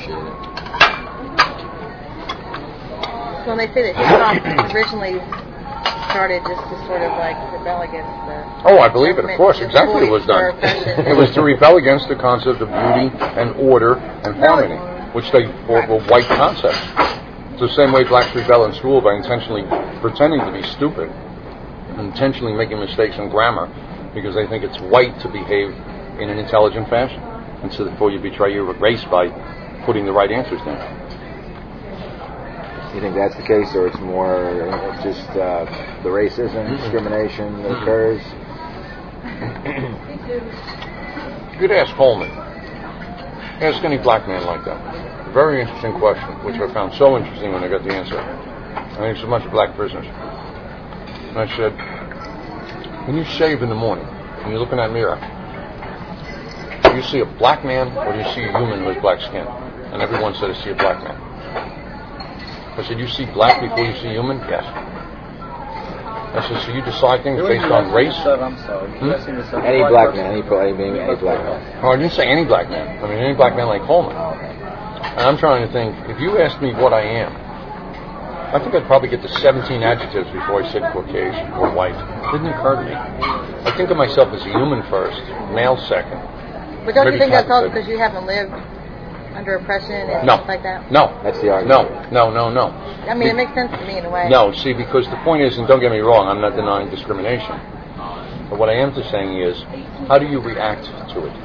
D: So when they say that hip-hop originally started just to sort of like rebel against the...
B: Oh, I believe it, of course. Exactly what was done. It was to rebel against the concept of beauty and order and harmony, which they thought were white concepts. It's the same way blacks rebel in school by intentionally pretending to be stupid, intentionally making mistakes in grammar, because they think it's white to behave in an intelligent fashion. And so therefore you betray your race by putting the right answers down.
C: You think that's the case, or it's more just the racism, discrimination that occurs?
B: You could ask Holman. Ask any black man like that. Very interesting question, which I found so interesting when I got the answer. I think it's a bunch of black prisoners. And I said, when you shave in the morning, and you look in that mirror, do you see a black man, or do you see a human who has black skin? And everyone said, I see a black man. I said, you see black before you see human? Yes. I said, so you decide things based on race?
E: I'm sorry.
C: Any black man, any black man.
B: Oh, I didn't say any black man. I mean, any black man like Holman. And I'm trying to think, if you asked me what I am, I think I'd probably get to 17 adjectives before I said Caucasian or white. It didn't occur to me. I think of myself as a human first, male second.
D: But don't you
B: maybe
D: think that's also
B: Catholic.
D: because you haven't lived under oppression and
B: No.
D: stuff like that?
B: No.
C: That's the argument.
B: No.
D: I mean, it makes sense to me in a way.
B: No, see, because the point is, and don't get me wrong, I'm not denying discrimination. But what I am just saying is, how do you react to it?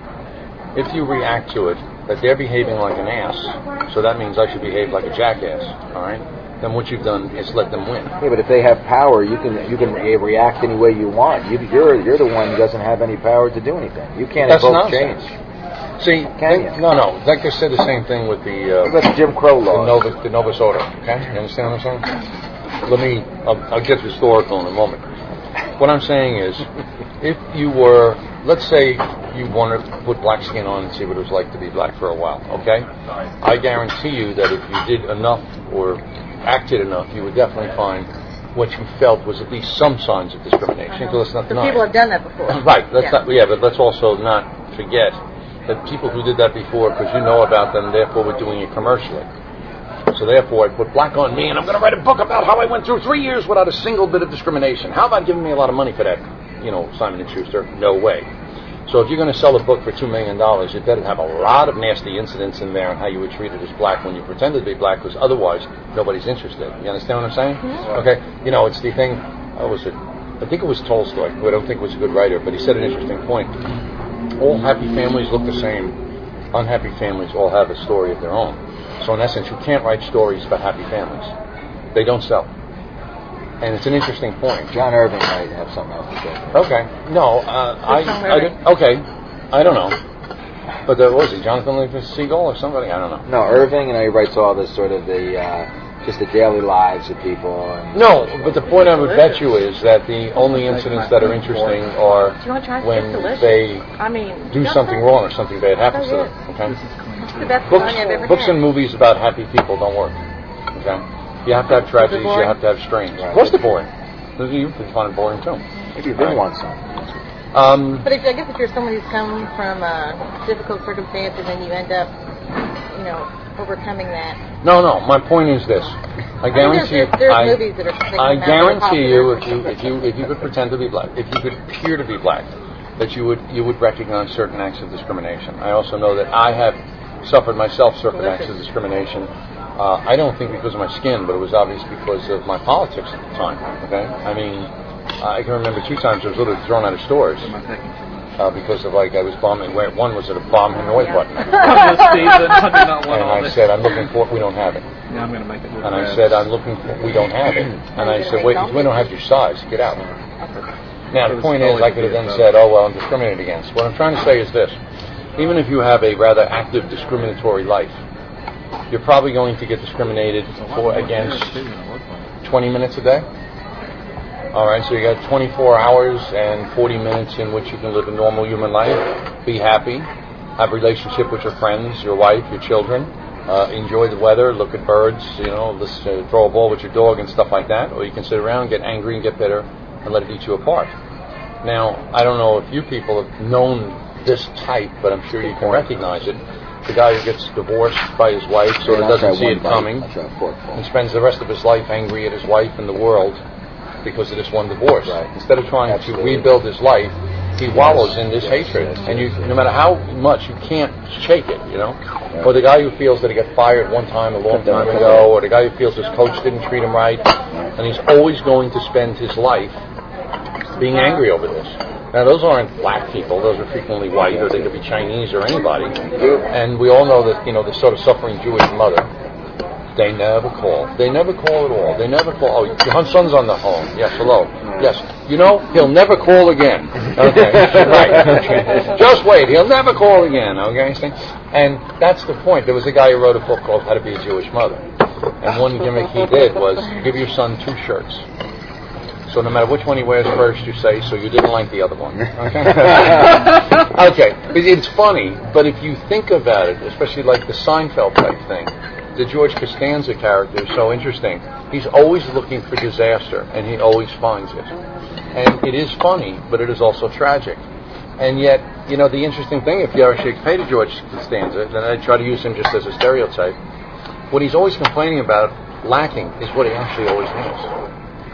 B: If you react to it, that they're behaving like an ass, so that means I should behave like a jackass, all right? Then what you've done is let them win.
C: Yeah, but if they have power, you can react any way you want. You're the one who doesn't have any power to do anything. You can't
B: That's
C: invoke
B: nonsense.
C: change.
B: See,
C: Can you?
B: no. Like I said, the same thing with
C: What about the Jim Crow law?
B: the Novus Ordo. Okay, you understand what I'm saying? I'll get historical in a moment. What I'm saying is, if you were, let's say, you wanted to put black skin on and see what it was like to be black for a while. Okay, I guarantee you that if you did enough or acted enough, you would definitely find what you felt was at least some signs of discrimination. So let's not
D: Some
B: deny
D: people
B: it.
D: have done that before.
B: Right. But let's also not forget that people who did that before, because you know about them, therefore we're doing it commercially. So therefore I put black on me, and I'm going to write a book about how I went through 3 years without a single bit of discrimination. How about giving me a lot of money for that? Simon & Schuster? No way. So if you're going to sell a book for $2 million, you better have a lot of nasty incidents in there on how you were treated as black when you pretended to be black, because otherwise nobody's interested. You understand what I'm saying?
D: Mm-hmm.
B: Okay. It's the thing. I think it was Tolstoy, who I don't think was a good writer, but he said an interesting point. All happy families look the same. Unhappy families all have a story of their own. So in essence, you can't write stories about happy families. They don't sell. And it's an interesting point.
C: John Irving might have something else to say.
B: Okay. No, I don't know. But there was he, Jonathan Livingston Seagull or somebody? I don't know.
C: No, Irving, he writes all this sort of just the daily lives of people. And
B: No, but the point I would bet you is that the only incidents that are interesting are
D: Do you want to try it?
B: when
D: It's delicious.
B: they
D: I mean,
B: do something wrong or something bad happens to them. Okay.
D: It's the best
B: Books,
D: lasagna I've ever
B: books
D: had.
B: and movies about happy people don't work. Okay. You have to have tragedies. You
D: boring?
B: have to have strains.
C: Right.
B: Of course, they're boring. You can find it boring too.
C: maybe you did want some.
D: But I guess if you're someone who's come from difficult circumstances and you end up, overcoming that.
B: No. My point is this. I guarantee.
D: There's movies that are.
B: I guarantee you, if you could pretend to be black, if you could appear to be black, that you would recognize certain acts of discrimination. I also know that I have suffered myself certain acts of discrimination. I don't think because of my skin, but it was obvious because of my politics at the time. Okay, I mean, I can remember 2 times I was literally thrown out of stores because of I was bombing. One was at a bomb Hanoi button, and I said, "I'm looking for. We don't have it."
E: Yeah, I'm going to make it.
B: And I said, "I'm looking for. We don't have it." And I said, "Wait, we don't have your size. Get out." Now the point is, I could have then said, "Oh well, I'm discriminated against." What I'm trying to say is this: even if you have a rather active discriminatory life, you're probably going to get discriminated against 20 minutes a day. All right, so you got 24 hours and 40 minutes in which you can live a normal human life, be happy, have a relationship with your friends, your wife, your children, enjoy the weather, look at birds, throw a ball with your dog and stuff like that. Or you can sit around, get angry and get bitter and let it eat you apart. Now, I don't know if you people have known this type, but I'm sure you can recognize it. The guy who gets divorced by his wife, sort of doesn't see it coming, and spends the rest of his life angry at his wife and the world because of this one divorce.
C: Right.
B: Instead of trying to rebuild his life, he wallows in this hatred. And no matter how much, you can't shake it, Or the guy who feels that he got fired one time a long time ago, or the guy who feels his coach didn't treat him right, and he's always going to spend his life being angry over this. Now, those aren't black people. Those are frequently white, or they could be Chinese or anybody. And we all know that, the sort of suffering Jewish mother, they never call. They never call at all. They never call. Oh, your son's on the phone. Yes, hello. Yes. He'll never call again. Okay. Right. Just wait. He'll never call again. Okay. And that's the point. There was a guy who wrote a book called How to Be a Jewish Mother. And one gimmick he did was give your son 2 shirts. So no matter which one he wears first, you say, so you didn't like the other one. Okay? Okay. It's funny, but if you think about it, especially like the Seinfeld type thing, the George Costanza character is so interesting. He's always looking for disaster, and he always finds it. And it is funny, but it is also tragic. And yet, the interesting thing, if you actually pay to George Costanza, and I try to use him just as a stereotype, what he's always complaining about lacking is what he actually always has.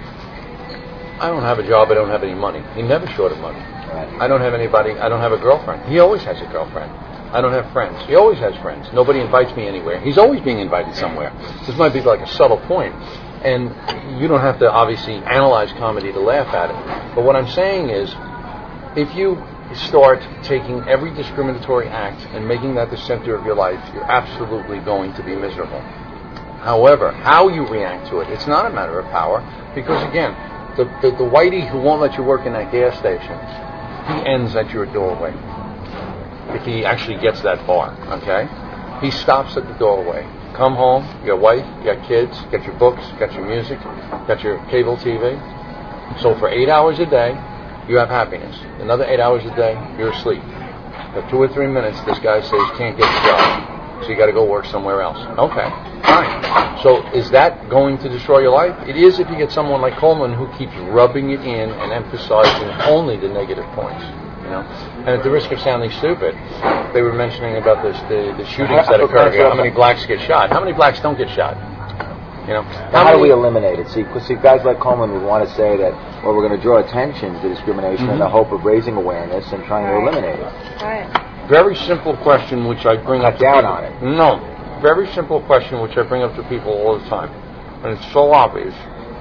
B: I don't have a job, I don't have any money. He never short of money. I don't have anybody, I don't have a girlfriend. He always has a girlfriend. I don't have friends. He always has friends. Nobody invites me anywhere. He's always being invited somewhere. This might be like a subtle point, and you don't have to obviously analyze comedy to laugh at it. But what I'm saying is, if you start taking every discriminatory act and making that the center of your life, you're absolutely going to be miserable. However, how you react to it, it's not a matter of power, because again, the whitey who won't let you work in that gas station, he ends at your doorway. If he actually gets that far, okay? He stops at the doorway. Come home, you got a wife, you got kids, you got your books, you got your music, you got your cable TV. So for 8 hours a day, you have happiness. Another 8 hours a day, you're asleep. For 2 or 3 minutes, this guy says, can't get the job, so you got to go work somewhere else. Okay, fine. So is that going to destroy your life? It is if you get someone like Coleman who keeps rubbing it in and emphasizing only the negative points. And at the risk of sounding stupid, they were mentioning about the shootings that occur here. How many blacks get shot? How many blacks don't get shot?
C: How do we eliminate it? See, guys like Coleman would want to say that, well, we're going to draw attention to discrimination in the hope of raising awareness and trying to eliminate it.
D: Right.
B: Very simple question, which I bring up to
C: down
B: people.
C: on it.
B: No, very simple question, which I bring up to people all the time, and it's so obvious.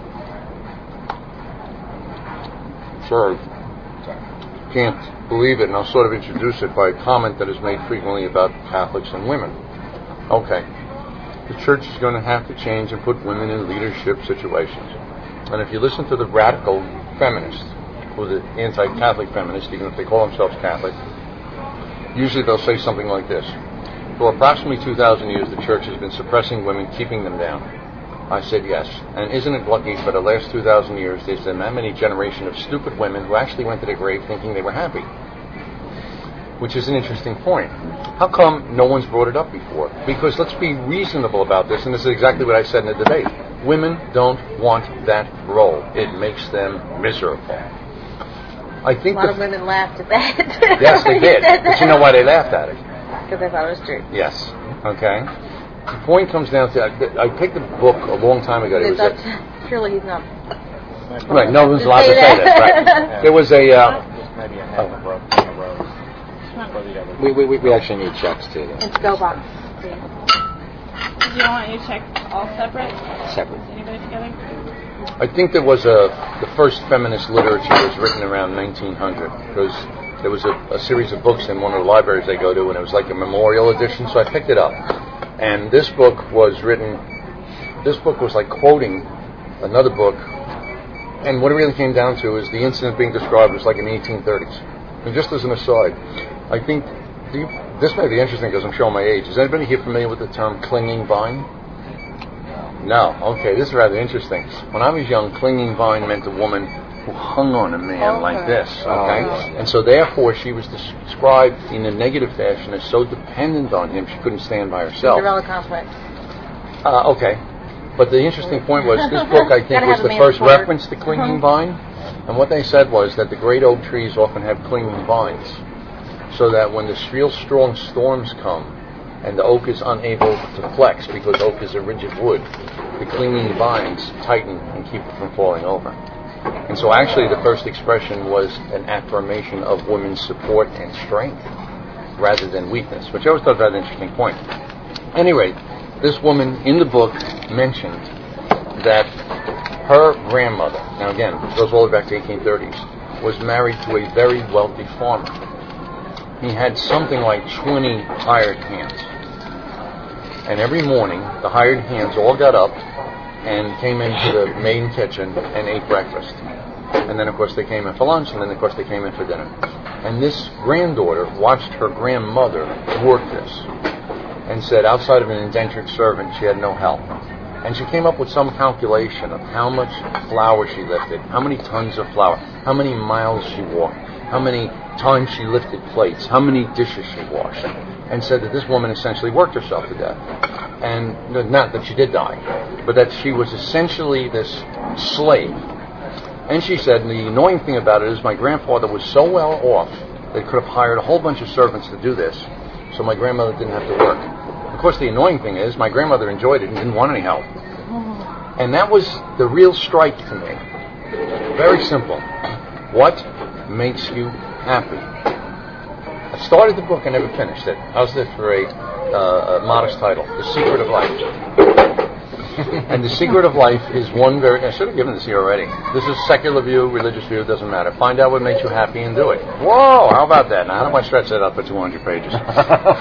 B: Sorry, can't believe it, and I'll sort of introduce it by a comment that is made frequently about Catholics and women. Okay, the church is going to have to change and put women in leadership situations. And if you listen to the radical feminists, or the anti-Catholic feminists, even if they call themselves Catholic, usually they'll say something like this. For approximately 2,000 years, the church has been suppressing women, keeping them down. I said yes. And isn't it lucky for the last 2,000 years there's been that many generation of stupid women who actually went to the grave thinking they were happy? Which is an interesting point. How come no one's brought it up before? Because let's be reasonable about this, and this is exactly what I said in the debate. Women don't want that role. It makes them miserable. I think
D: a lot of women laughed at that.
B: Yes, they did. But you know why they laughed at it?
D: Because they thought it was true.
B: Yes. Okay. The point comes down to, I picked a book a long time ago. It was
D: surely he's not.
B: Right, no one's allowed to say that. Right. There was a...
E: Just maybe a half a row.
C: We actually need checks too.
D: It's go box.
F: Do you want your checks all separate?
C: Separate.
F: Is anybody together?
B: I think there was the first feminist literature was written around 1900, because there was a series of books in one of the libraries I go to, and it was like a memorial edition, so I picked it up. And this book was like quoting another book, and what it really came down to is the incident being described was like in the 1830s. And just as an aside, I think this may be interesting because I'm showing my age. Is anybody here familiar with the term clinging vine? No. Okay, this is rather interesting. When I was young, clinging vine meant a woman who hung on a man like this. Okay, and so therefore she was described in a negative fashion as so dependent on him she couldn't stand by herself.
D: Cinderella complex.
B: Okay, but the interesting point was this book I think was the first reference to clinging vine, and what they said was that the great oak trees often have clinging vines, so that when the real strong storms come and the oak is unable to flex because oak is a rigid wood, the clinging vines tighten and keep it from falling over. And so actually the first expression was an affirmation of women's support and strength rather than weakness, which I always thought was an interesting point. Anyway, this woman in the book mentioned that her grandmother, now again, it goes all the way back to 1830s, was married to a very wealthy farmer. He had something like 20 hired hands. And every morning, the hired hands all got up and came into the main kitchen and ate breakfast. And then, of course, they came in for lunch, and then, of course, they came in for dinner. And this granddaughter watched her grandmother work this and said, outside of an indentured servant, she had no help. And she came up with some calculation of how much flour she lifted, how many tons of flour, how many miles she walked, how many times she lifted plates, how many dishes she washed, and said that this woman essentially worked herself to death. And not that she did die, but that she was essentially this slave. And she said, the annoying thing about it is my grandfather was so well off that he could have hired a whole bunch of servants to do this, so my grandmother didn't have to work. Of course, the annoying thing is my grandmother enjoyed it and didn't want any help. And that was the real strike to me. Very simple. What makes you happy? I started the book and never finished it. How's this for a modest title? The Secret of Life. And the secret of life is one very... I should have given this here already. This is secular view, religious view, it doesn't matter. Find out what makes you happy and do it. Whoa, how about that? Now, how do I stretch that out for 200 pages? And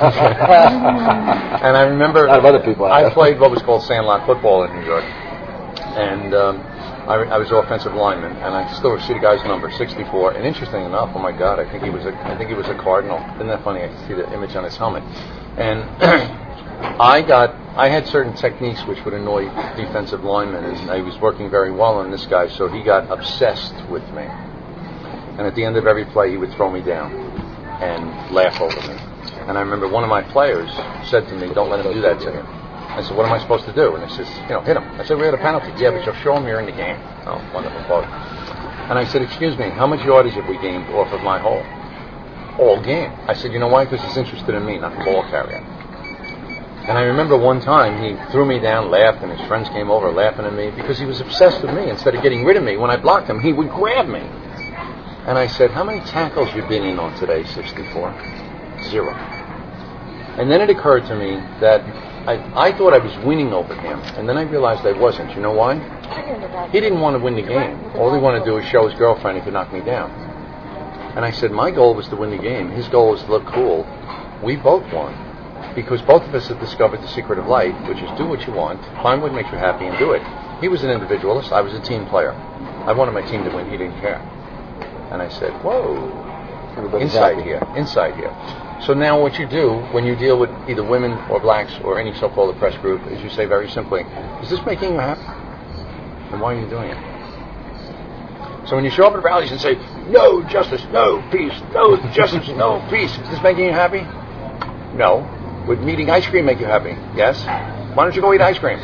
B: I remember...
C: A lot of other people
B: I played what was called sandlot football in New York. And I was offensive lineman, and I still see the guy's number, 64. And interesting enough, oh my God, I think he was a Cardinal. Isn't that funny? I can see the image on his helmet. And I had certain techniques which would annoy defensive linemen, and I was working very well on this guy, so he got obsessed with me. And at the end of every play, he would throw me down and laugh over me. And I remember one of my players said to me, "Don't let him do that to him." I said, "What am I supposed to do?" And he says, "Hit him." I said, "We had a penalty." "Yeah, but you'll show him you're in the game." Oh, wonderful quote. And I said, "Excuse me, how much yardage have we gained off of my hole?" "All game." I said, "You know why? Because he's interested in me, not the ball carrier." And I remember one time he threw me down, laughed, and his friends came over laughing at me because he was obsessed with me. Instead of getting rid of me, when I blocked him, he would grab me. And I said, "How many tackles you been in on today, 64? 0. And then it occurred to me that I thought I was winning over him, and then I realized I wasn't. You know why? He didn't want to win the game. All he wanted to do was show his girlfriend he could knock me down. And I said, my goal was to win the game. His goal was to look cool. We both won. Because both of us had discovered the secret of life, which is do what you want, find what makes you happy, and do it. He was an individualist. I was a team player. I wanted my team to win. He didn't care. And I said, whoa, inside here. So now what you do when you deal with either women or blacks or any so-called oppressed group is you say very simply, is this making you happy? And why are you doing it? So when you show up at rallies and say, no justice, no peace, no justice, no peace, is this making you happy? No. Would eating ice cream make you happy? Yes. Why don't you go eat ice cream?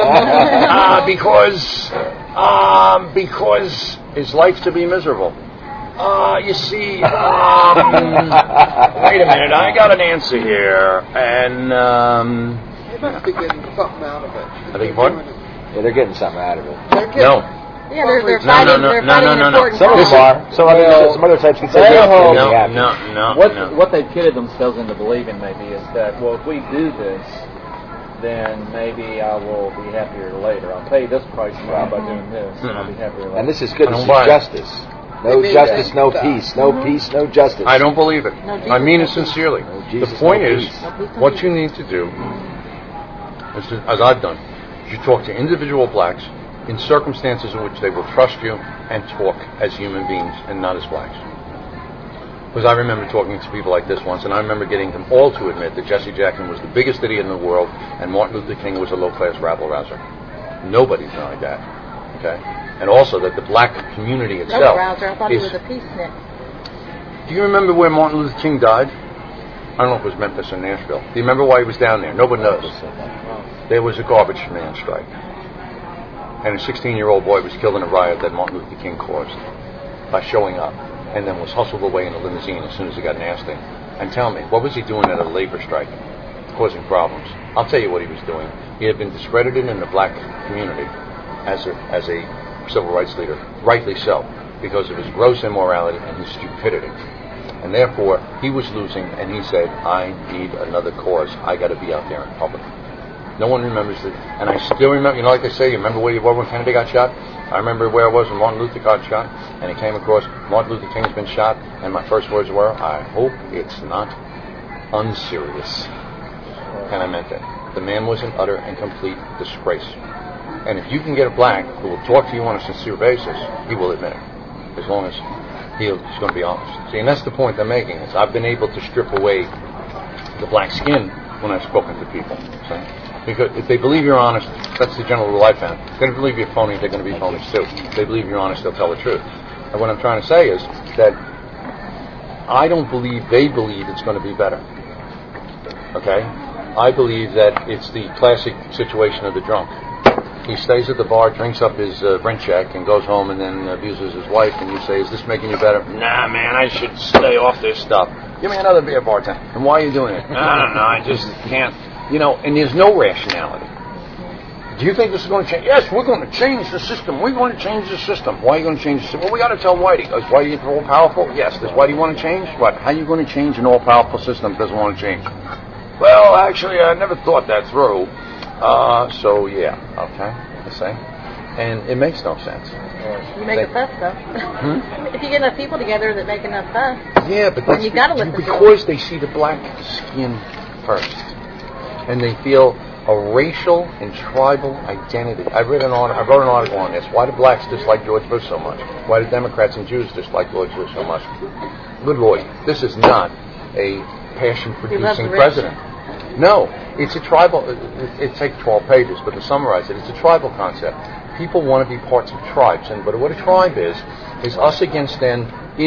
B: Because is life to be miserable? You see, wait a minute, I got an answer here, and
G: they must be getting something out of it.
B: I beg your pardon?
C: Yeah, they're getting something out of it.
B: No.
D: Yeah, they're fighting. They're fighting an important
C: Some of them are. Some other types can say
B: no.
E: What they've kidded themselves into believing maybe is that, well, if we do this, then maybe I will be happier later. I'll pay this price now by doing this, and I'll be happier later.
C: And this is good. This is justice. No justice, no peace. No peace, no justice.
B: I don't believe it. I mean it sincerely. The point is, what you need to do, as I've done, is you talk to individual blacks in circumstances in which they will trust you and talk as human beings and not as blacks. Because I remember talking to people like this once, and I remember getting them all to admit that Jesse Jackson was the biggest idiot in the world and Martin Luther King was a low-class rabble-rouser. Nobody denied that. Okay? And also that the black community itself
D: I thought he was a peacenik.
B: Do you remember where Martin Luther King died? I don't know if it was Memphis or Nashville. Do you remember why he was down there? Nobody knows. There was a garbage man strike. And a 16-year-old boy was killed in a riot that Martin Luther King caused by showing up and then was hustled away in a limousine as soon as it got nasty. And tell me, what was he doing at a labor strike? Causing problems. I'll tell you what he was doing. He had been discredited in the black community as a civil rights leader, rightly so, because of his gross immorality and his stupidity. And therefore, he was losing, and he said, I need another cause. I got to be out there in public. No one remembers it. And I still remember, like they say, you remember where you were when Kennedy got shot? I remember where I was when Martin Luther got shot, and he came across Martin Luther King's been shot, and my first words were, I hope it's not unserious. And I meant that. The man was an utter and complete disgrace. And if you can get a black who will talk to you on a sincere basis, he will admit it, as long as he's going to be honest. See, and that's the point I'm making, is I've been able to strip away the black skin when I've spoken to people. See? Because if they believe you're honest, that's the general rule I've found. If they believe you're phony, they're going to be phonies too. If they believe you're honest, they'll tell the truth. And what I'm trying to say is that I don't believe they believe it's going to be better. Okay? I believe that it's the classic situation of the drunk. He stays at the bar, drinks up his rent check, and goes home and then abuses his wife, and you say, is this making you better? Nah, man, I should stay off this stuff. Give me another beer, bartender. And why are you doing it? I don't know, I just can't. You know, and there's no rationality. Do you think this is going to change? Yes, we're going to change the system. We're going to change the system. Why are you going to change the system? Well, we got to tell Whitey. Is Whitey all-powerful? Yes. Does Whitey want to change? What? How are you going to change an all-powerful system that doesn't want to change? Well, actually, I never thought that through. So, yeah. Okay. The same. And it makes no sense.
D: You make a fuss, though. If you get enough people together that make enough fuss,
B: yeah, but that's
D: you got to listen
B: because they see the black skin first. And they feel a racial and tribal identity. I wrote an article on this. Why do blacks dislike George Bush so much? Why do Democrats and Jews dislike George Bush so much? Good Lord, this is not a passion-producing president. No, it's a tribal. It takes 12 pages, but to summarize it, it's a tribal concept. People want to be parts of tribes, but what a tribe is us against them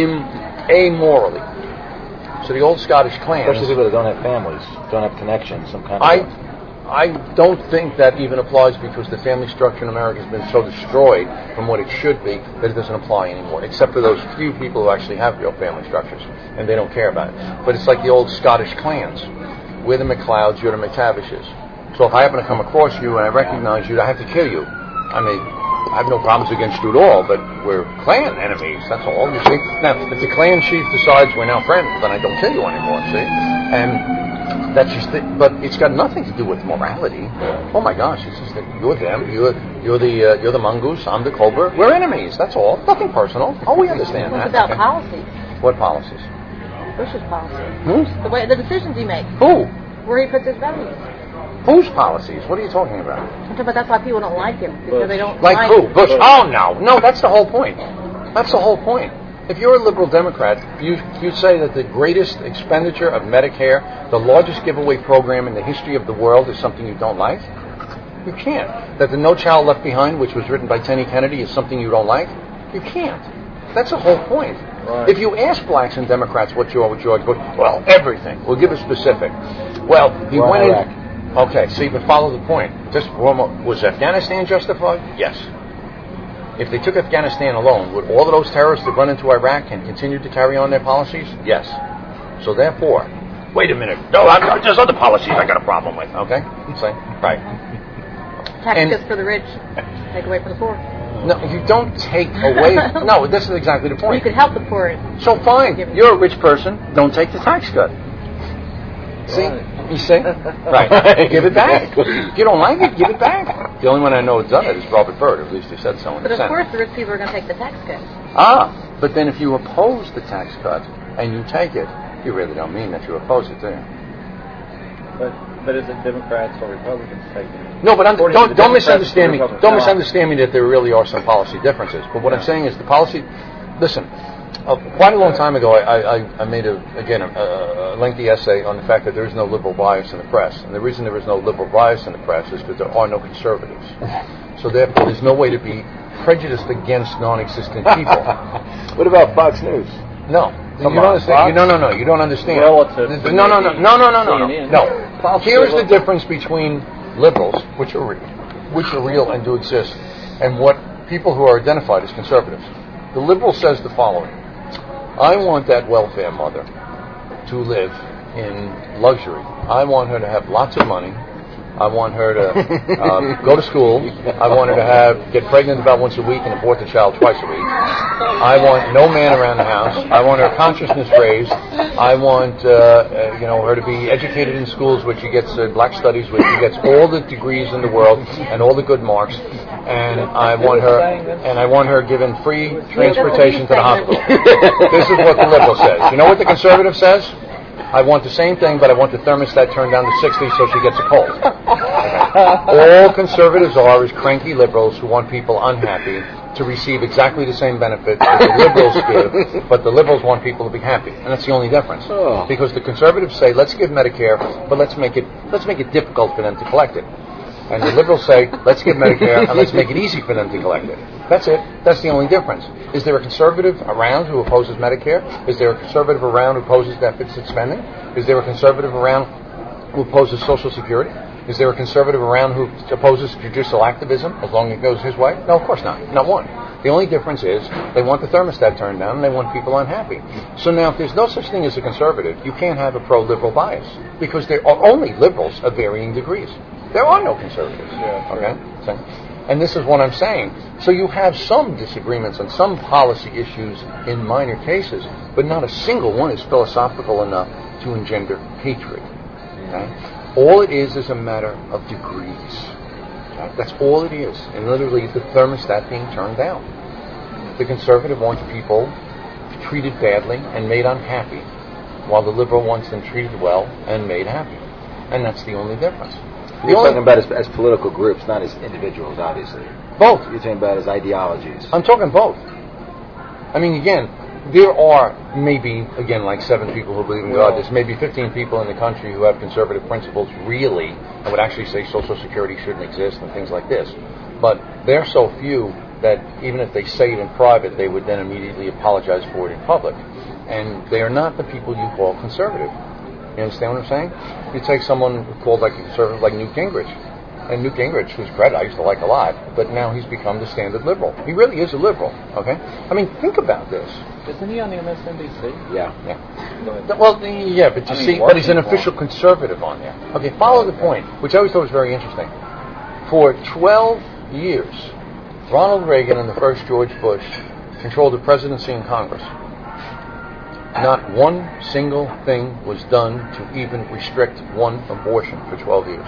B: amorally. So the old Scottish clans...
C: Especially people that don't have families, don't have connections, some kind of...
B: I don't think that even applies because the family structure in America has been so destroyed from what it should be that it doesn't apply anymore, except for those few people who actually have real family structures, and they don't care about it. But it's like the old Scottish clans. We're the MacLeods, you're the McTavishes. So if I happen to come across you and I recognize you, I have to kill you. I mean, I have no problems against you at all, but we're clan enemies, that's all, you see. Now, if the clan chief decides we're now friends, then I don't kill you anymore, see? And that's just it. But it's got nothing to do with morality. Oh my gosh, it's just that you're them, you're the mongoose, I'm the cobra. We're enemies, that's all. Nothing personal. Oh, we understand that.
D: It's about policies.
B: What policies?
D: Bush's policy. The decisions he makes.
B: Who?
D: Where he puts his values.
B: Whose policies? What are you talking about?
D: I'm talking about that's why people don't like him, because they don't
B: like who? Bush. Oh, no, that's the whole point. That's the whole point. If you're a liberal Democrat, you'd say that the greatest expenditure of Medicare, the largest giveaway program in the history of the world, is something you don't like? You can't. That the No Child Left Behind, which was written by Tenny Kennedy, is something you don't like? You can't. That's the whole point. Right. If you ask blacks and Democrats what George Bush, well, everything. We'll give a specific. Well, he went in... Okay, so you can follow the point. Was Afghanistan justified? Yes. If they took Afghanistan alone, would all of those terrorists have run into Iraq and continued to carry on their policies? Yes. So therefore, wait a minute. No, there's other policies I got a problem with. Okay? So, right.
D: Tax cuts for the rich, take away from the poor.
B: No, you don't take away... No, this is exactly the point.
D: Well, you could help the poor.
B: So fine, you're a rich person, don't take the tax cut. See? You see? Right. Give it back. If you don't like it, give it back. The only one I know who's done it is Robert Byrd. At least he said so in the Senate.
D: But of course the rich people are going to take the tax cut.
B: But then if you oppose the tax cut and you take it, you really don't mean that you oppose it, do you?
E: But is it Democrats or Republicans taking it?
B: No, but don't misunderstand me. Don't misunderstand me that there really are some policy differences. But what I'm saying is the policy... Listen, quite a long time ago, I made a lengthy essay on the fact that there is no liberal bias in the press, and the reason there is no liberal bias in the press is because there are no conservatives. So therefore, there's no way to be prejudiced against non-existent people.
C: What about Fox News?
B: No. You don't understand. No. You don't understand. No. Here's the difference between liberals, which are real and do exist, and what people who are identified as conservatives. The liberal says the following: I want that welfare mother to live in luxury. I want her to have lots of money, I want her to go to school. I want her to get pregnant about once a week and abort the child twice a week. I want no man around the house. I want her consciousness raised. I want her to be educated in schools where she gets black studies, where she gets all the degrees in the world and all the good marks. And I want her given free transportation to the hospital. This is what the liberal says. You know what the conservative says? I want the same thing, but I want the thermostat turned down to 60 so she gets a cold. All conservatives are is cranky liberals who want people unhappy to receive exactly the same benefit that the liberals give, but the liberals want people to be happy, and that's the only difference. Because the conservatives say, let's give Medicare, but let's make it difficult for them to collect it. And the liberals say, let's give Medicare and let's make it easy for them to collect it. That's it. That's the only difference. Is there a conservative around who opposes Medicare? Is there a conservative around who opposes deficit spending? Is there a conservative around who opposes Social Security? Is there a conservative around who opposes judicial activism as long as it goes his way? No, of course not. Not one. The only difference is they want the thermostat turned down and they want people unhappy. So now if there's no such thing as a conservative, you can't have a pro-liberal bias because there are only liberals of varying degrees. There are no conservatives. Okay? So, and this is what I'm saying. So you have some disagreements on some policy issues in minor cases, but not a single one is philosophical enough to engender hatred. Okay? All it is a matter of degrees. Okay? That's all it is. And literally the thermostat being turned down. The conservative wants people treated badly and made unhappy, while the liberal wants them treated well and made happy. And that's the only difference.
C: You're talking about as political groups, not as individuals, obviously.
B: Both.
C: You're talking about as ideologies.
B: I'm talking both. I mean, again, there are maybe, again, like 7 people who believe in God. There's maybe 15 people in the country who have conservative principles, really, and would actually say Social Security shouldn't exist and things like this. But they're so few that even if they say it in private, they would then immediately apologize for it in public. And they are not the people you call conservative. You understand what I'm saying? You take someone called like a conservative like Newt Gingrich. And Newt Gingrich, whose credit I used to like a lot, but now he's become the standard liberal. He really is a liberal, okay? I mean, think about this.
E: Isn't he on the MSNBC?
B: Yeah. Well, yeah, but you see, but he's an official conservative on there. Okay, follow the point, which I always thought was very interesting. For 12 years, Ronald Reagan and the first George Bush controlled the presidency and Congress. Not one single thing was done to even restrict one abortion for 12 years.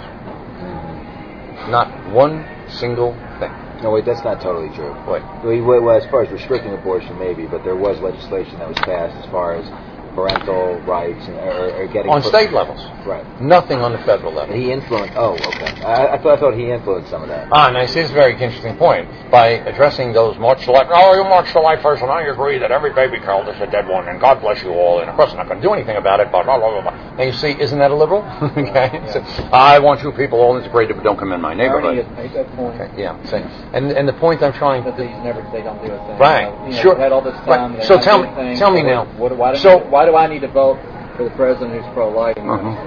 B: Not one single thing.
C: No, wait, that's not totally true.
B: What?
C: Well, as far as restricting abortion, maybe, but there was legislation that was passed as far as parental rights or getting...
B: On state levels.
C: Right.
B: Nothing on the federal level.
C: He influenced... Oh, okay. I thought he influenced some of that.
B: And I see this is a very interesting point. By addressing those March to Life... Oh, you March to Life first, and I agree that every baby killed is a dead one, and God bless you all, and of course I'm not going to do anything about it, but blah, blah, blah, blah. And you see, isn't that a liberal? Okay? Yeah. So, I want you people all integrated, but don't come in my neighborhood.
E: He has made that point.
B: Okay, yeah. So, and the point I'm trying...
E: But they don't do a thing.
B: Right.
E: Sure. Had all this time,
B: right. So tell me now.
E: Why do I need to vote for the president who's pro-life?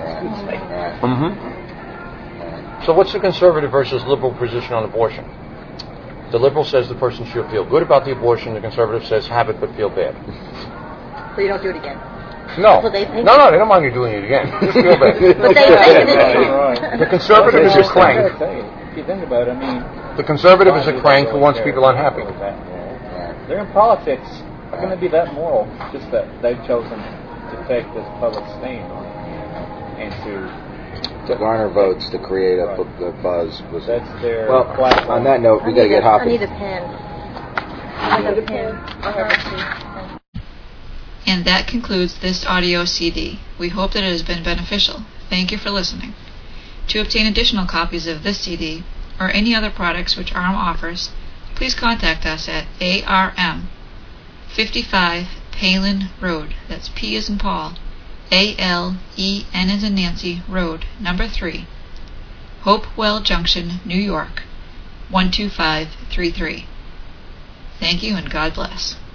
B: So what's the conservative versus liberal position on abortion? The liberal says the person should feel good about the abortion. The conservative says have it but feel bad.
D: So you don't do it again?
B: No.
D: So they think
B: No, they don't mind you doing it again. Just feel bad.
D: But they think it is.
B: The conservative is a crank.
E: If you think about it, I mean...
B: The conservative is a crank who wants people unhappy.
E: They're in politics. How can they be that moral? Just that they've chosen to take this public stand and to
C: garner votes to create a buzz.
E: That's their
C: platform. On that note, we got to get hopping.
D: I need a pen. I need a pen.
A: And that concludes this audio CD. We hope that it has been beneficial. Thank you for listening. To obtain additional copies of this CD or any other products which ARM offers, please contact us at ARM 55 Palin Road. That's P as in Paul, ALEN as in Nancy Road, number 3, Hopewell Junction, New York, 12533. Thank you and God bless.